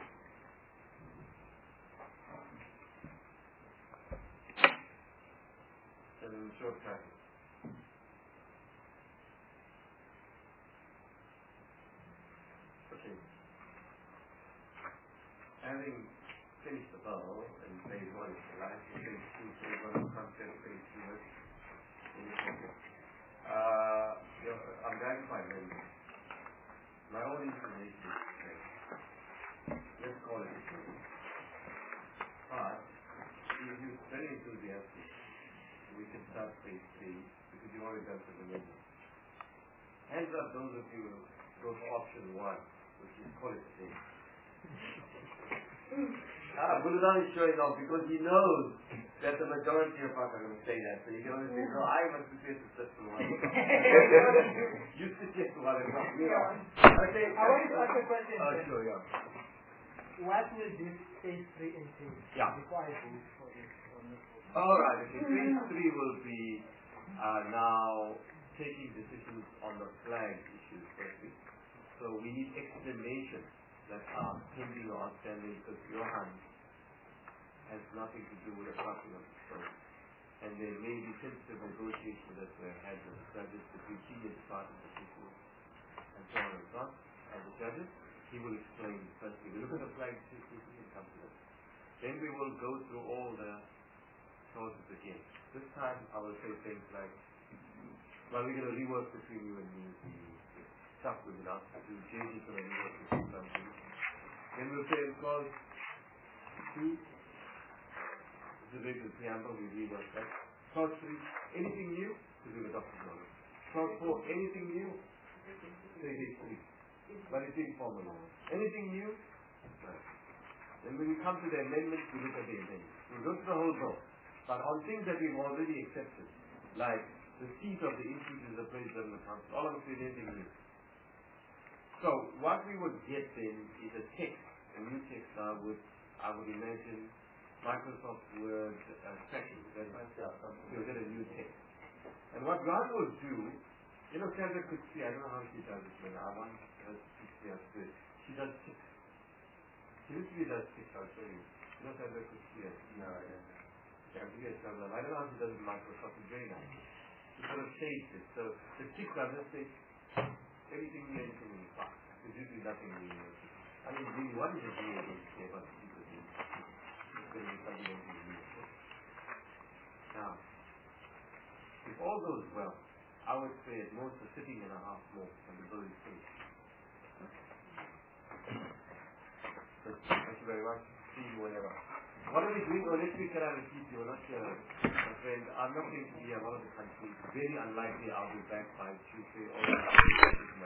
And in short practice. Okay. Having finished the bow and phase one is the life, phase two, phase one of concept, phase two is uh, you know, I'm going to find them. My own information is the same. Let's call it information. But if you're very enthusiastic, we can start phase three because you've already done some amendments. Hands up those of you who go for option one, which is qualitative. Ah, Buludan is showing off because he knows that the majority of us are going to say that. So you can only say, no, I must suggest a certain one. You suggest one and not me. Okay. I want to ask a question. Oh, sure, yeah. What will this phase three entail? Yeah. Before I vote for this. All right. Okay. Phase three will be uh, now taking decisions on the flag issues firstly. So we need explanations that are pending or outstanding because Johan has nothing to do with the passing of the stone. And there may be sensitive negotiations that were had with the judges between senior department officials and so on and so on. And the judges, he will explain firstly. We look at the flag issues and come to them. Then we will go through all the clauses again. This time I will say things like, well, we're going to rework between you and me the stuff we've been asked to do. J G is going to rework between something. Then we'll say in clause two, the regular preamble, we rework that. Clause three, anything new? To do with Doctor Knowledge. Clause four, anything new? Say day three. But it's informal. Anything new? Right. Then when we come to the amendments, we look at the amendments. We go through the whole book. But on things that we've already accepted, like the seat of the institute is the President of the Council, all of us did anything new. So what we would get then is a text, a new text now with, I would imagine, Microsoft Word uh, tracking. Then you'll get a new text. And what God will do, you know, Sandra could see, I don't know how she does it, but I want her to see how to do it. She does six. She usually does six, I'll show you. You know Sandra could see it? No, I don't know. Yeah, I forget some of them. I don't know how she does it in Microsoft, it's very nice. She sort of shades it. So the six are just say, anything new, anything new. There's usually nothing new. I mean, really, what is it new against say about people new? It's going to be something new. Now, if all goes well, I would say at most a sitting and a half more on the building stage. So, thank you very much. See you whenever. What are we doing? Oh, next week can I repeat you? Not here, my friend. I'm not going to be in one of the countries. Very unlikely I'll be back by Tuesday or